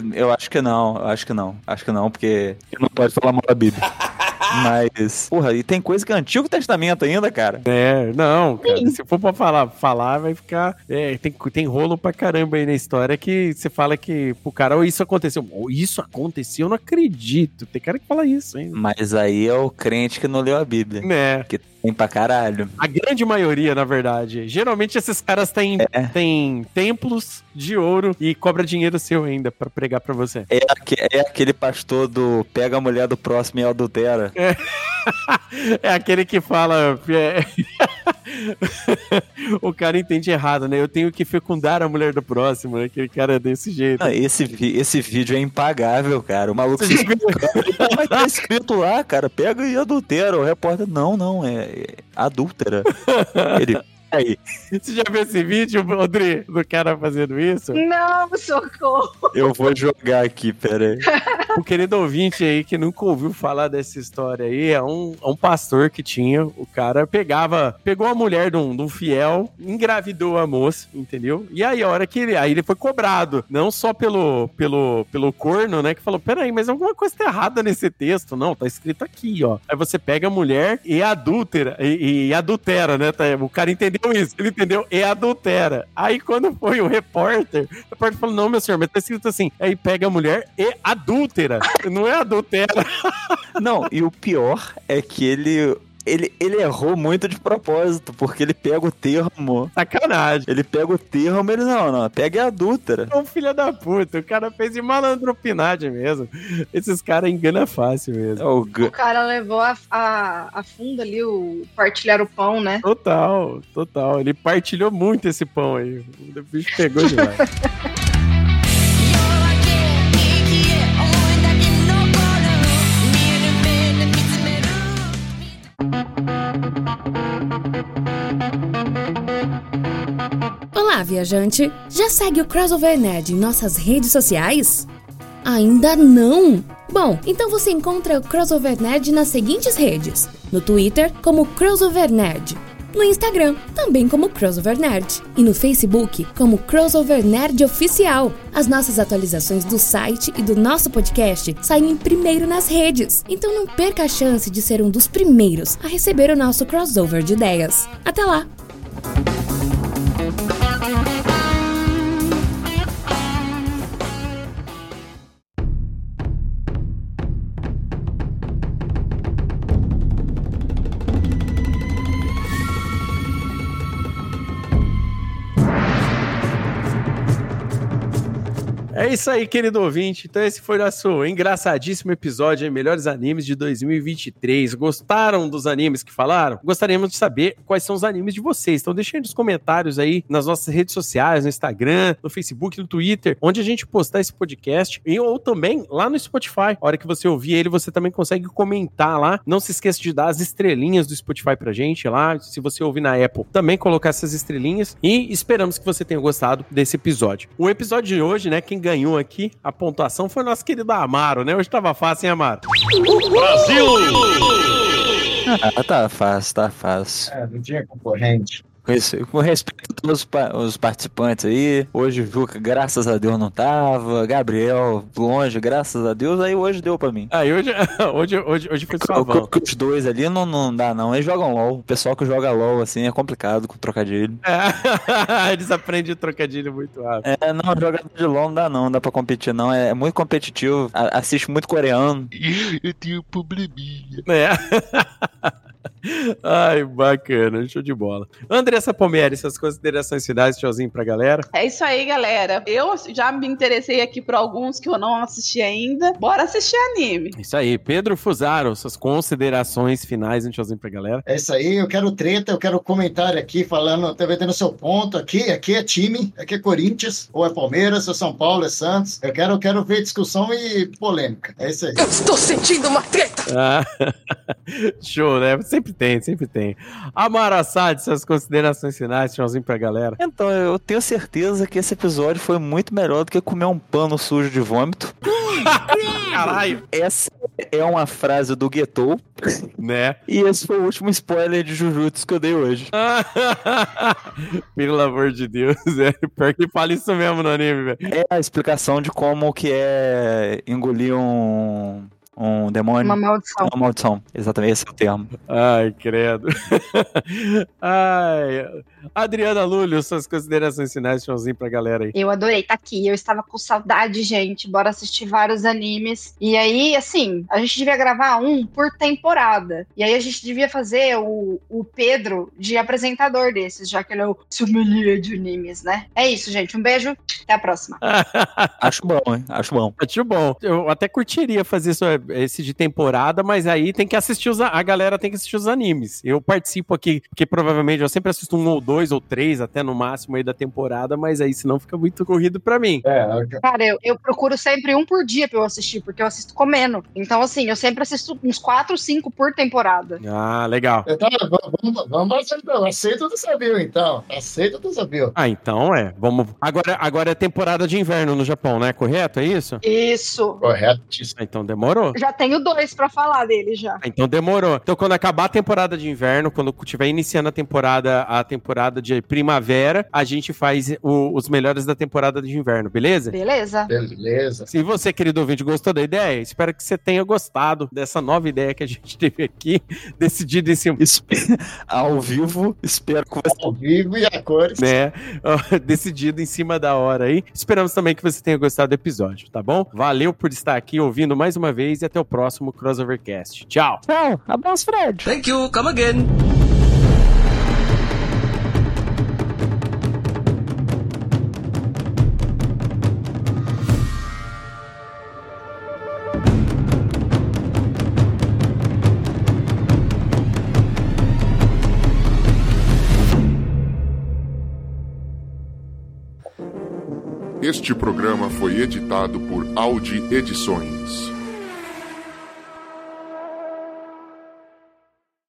não, porque não pode falar mal da Bíblia. Mas, porra, e tem coisa que é Antigo Testamento ainda, cara. Não, cara, se for pra falar vai ficar... tem rolo pra caramba aí na história que você fala que pro cara, isso aconteceu, eu não acredito. Tem cara que fala isso ainda. Mas aí é o crente que não leu a Bíblia. Que tem pra caralho. A grande maioria, na verdade. Geralmente esses caras têm templos de ouro e cobra dinheiro seu ainda pra pregar pra você. É aquele pastor do pega a mulher do próximo e adultera. É aquele que fala... O cara entende errado, né? Eu tenho que fecundar a mulher do próximo, né? Aquele cara é desse jeito. Esse vídeo é impagável, cara. O maluco se mas tá escrito lá, cara, pega e adultera. O repórter, não, é adúltera. Ele... Aí. Você já viu esse vídeo, Rodrigo, do cara fazendo isso? Não, socorro. Eu vou jogar aqui, pera aí. O querido ouvinte aí que nunca ouviu falar dessa história aí, é um pastor que tinha, o cara pegou a mulher de um fiel, engravidou a moça, entendeu? E aí a hora que ele foi cobrado, não só pelo corno, né, que falou, peraí, mas alguma coisa tá errada nesse texto. Não, tá escrito aqui, ó. Aí você pega a mulher e adúltera, e adultera, né, o cara entendeu isso, ele entendeu, e adultera. Aí quando foi o repórter falou, não, meu senhor, mas tá escrito assim, aí pega a mulher e adúltera, não é adultera. Não, e o pior é que ele errou muito de propósito, porque ele pega o termo... Sacanagem. Ele pega o termo, ele não, pega a adúltera. É um filho da puta, o cara fez de malandropinagem mesmo. Esses caras enganam fácil mesmo. O cara levou a fundo ali o partilhar o pão, né? Total. Ele partilhou muito esse pão aí. O bicho pegou demais. Olá, viajante! Já segue o Crossover Nerd em nossas redes sociais? Ainda não? Bom, então você encontra o Crossover Nerd nas seguintes redes. No Twitter, como Crossover Nerd. No Instagram, também como Crossover Nerd. E no Facebook, como Crossover Nerd Oficial. As nossas atualizações do site e do nosso podcast saem primeiro nas redes. Então não perca a chance de ser um dos primeiros a receber o nosso crossover de ideias. Até lá! É isso aí, querido ouvinte. Então esse foi o nosso engraçadíssimo episódio, Melhores Animes de 2023. Gostaram dos animes que falaram? Gostaríamos de saber quais são os animes de vocês. Então deixem nos comentários aí nas nossas redes sociais, no Instagram, no Facebook, no Twitter, onde a gente postar esse podcast, ou também lá no Spotify. A hora que você ouvir ele, você também consegue comentar lá. Não se esqueça de dar as estrelinhas do Spotify pra gente lá. Se você ouvir na Apple, também colocar essas estrelinhas. E esperamos que você tenha gostado desse episódio. O episódio de hoje, né, quem ganhou aqui a pontuação foi o nosso querido Amaro, né? Hoje tava fácil, hein, Amaro? Brasil! Tá fácil. Não tinha concorrente. Com respeito a todos os participantes aí, hoje o Juca, graças a Deus, não tava, Gabriel, longe, graças a Deus, aí hoje deu pra mim. Aí hoje foi suavão. Os dois ali não dá não, eles jogam LOL, o pessoal que joga LOL assim é complicado com trocadilho. Eles aprendem trocadilho muito rápido. Não, jogador de LOL não dá pra competir não, é muito competitivo, assiste muito coreano. Eu tenho probleminha. Ai, bacana, show de bola. Andressa Palmieri, suas considerações finais, tchauzinho pra galera. É isso aí, galera. Eu já me interessei aqui por alguns que eu não assisti ainda. Bora assistir anime. Isso aí, Pedro Fusaro, suas considerações finais, tchauzinho pra galera. É isso aí, eu quero treta, eu quero comentário aqui falando, tendo seu ponto. Aqui é time, aqui é Corinthians, ou é Palmeiras, ou São Paulo, é Santos. Eu quero ver discussão e polêmica. É isso aí. Eu estou sentindo uma treta! Show, né? Sempre tem. Amaro Assad, suas considerações finais, tchauzinho pra galera. Então, eu tenho certeza que esse episódio foi muito melhor do que comer um pano sujo de vômito. Caralho! Essa é uma frase do Getou, né? E esse foi o último spoiler de Jujutsu que eu dei hoje. Pelo amor de Deus, pior que fala isso mesmo no anime, velho. É a explicação de como que é engolir um demônio. Uma maldição. Uma maldição, exatamente, esse é o termo. Ai, credo. Ai, Adriana Lúlio, suas considerações finais, tchauzinho pra galera aí. Eu adorei estar aqui, eu estava com saudade, gente, bora assistir vários animes. E aí, assim, a gente devia gravar um por temporada. E aí a gente devia fazer o Pedro de apresentador desses, já que ele é o sommelier de animes, né? É isso, gente, um beijo, até a próxima. Acho bom, hein? Acho bom. Eu até curtiria fazer isso, esse de temporada, mas aí tem que assistir a galera tem que assistir os animes. Eu participo aqui, porque provavelmente eu sempre assisto 1 ou 2 ou 3, até no máximo aí da temporada, mas aí senão fica muito corrido pra mim. Cara, eu procuro sempre um por dia pra eu assistir, porque eu assisto comendo. Então, assim, eu sempre assisto uns 4, 5 por temporada. Ah, legal. Então, vamos então. Aceita o desafio, então. Aceita o desafio. Ah, então vamos. Agora é temporada de inverno no Japão, né? Correto? É isso? Isso. Correto. Então demorou. Já tenho 2 pra falar dele já. Então demorou. Então quando acabar a temporada de inverno, quando tiver iniciando a temporada de primavera, a gente faz os melhores da temporada de inverno, beleza? Beleza. Se você, querido ouvinte, gostou da ideia, espero que você tenha gostado dessa nova ideia que a gente teve aqui, decidido em cima. Ao vivo, espero que você... Ao vivo e a cores. Né? Decidido em cima da hora aí. Esperamos também que você tenha gostado do episódio, tá bom? Valeu por estar aqui ouvindo mais uma vez e até o próximo Crossovercast. Tchau! Tchau! Abraço, Fred! Thank you, come again! Este programa foi editado por Audi Edições.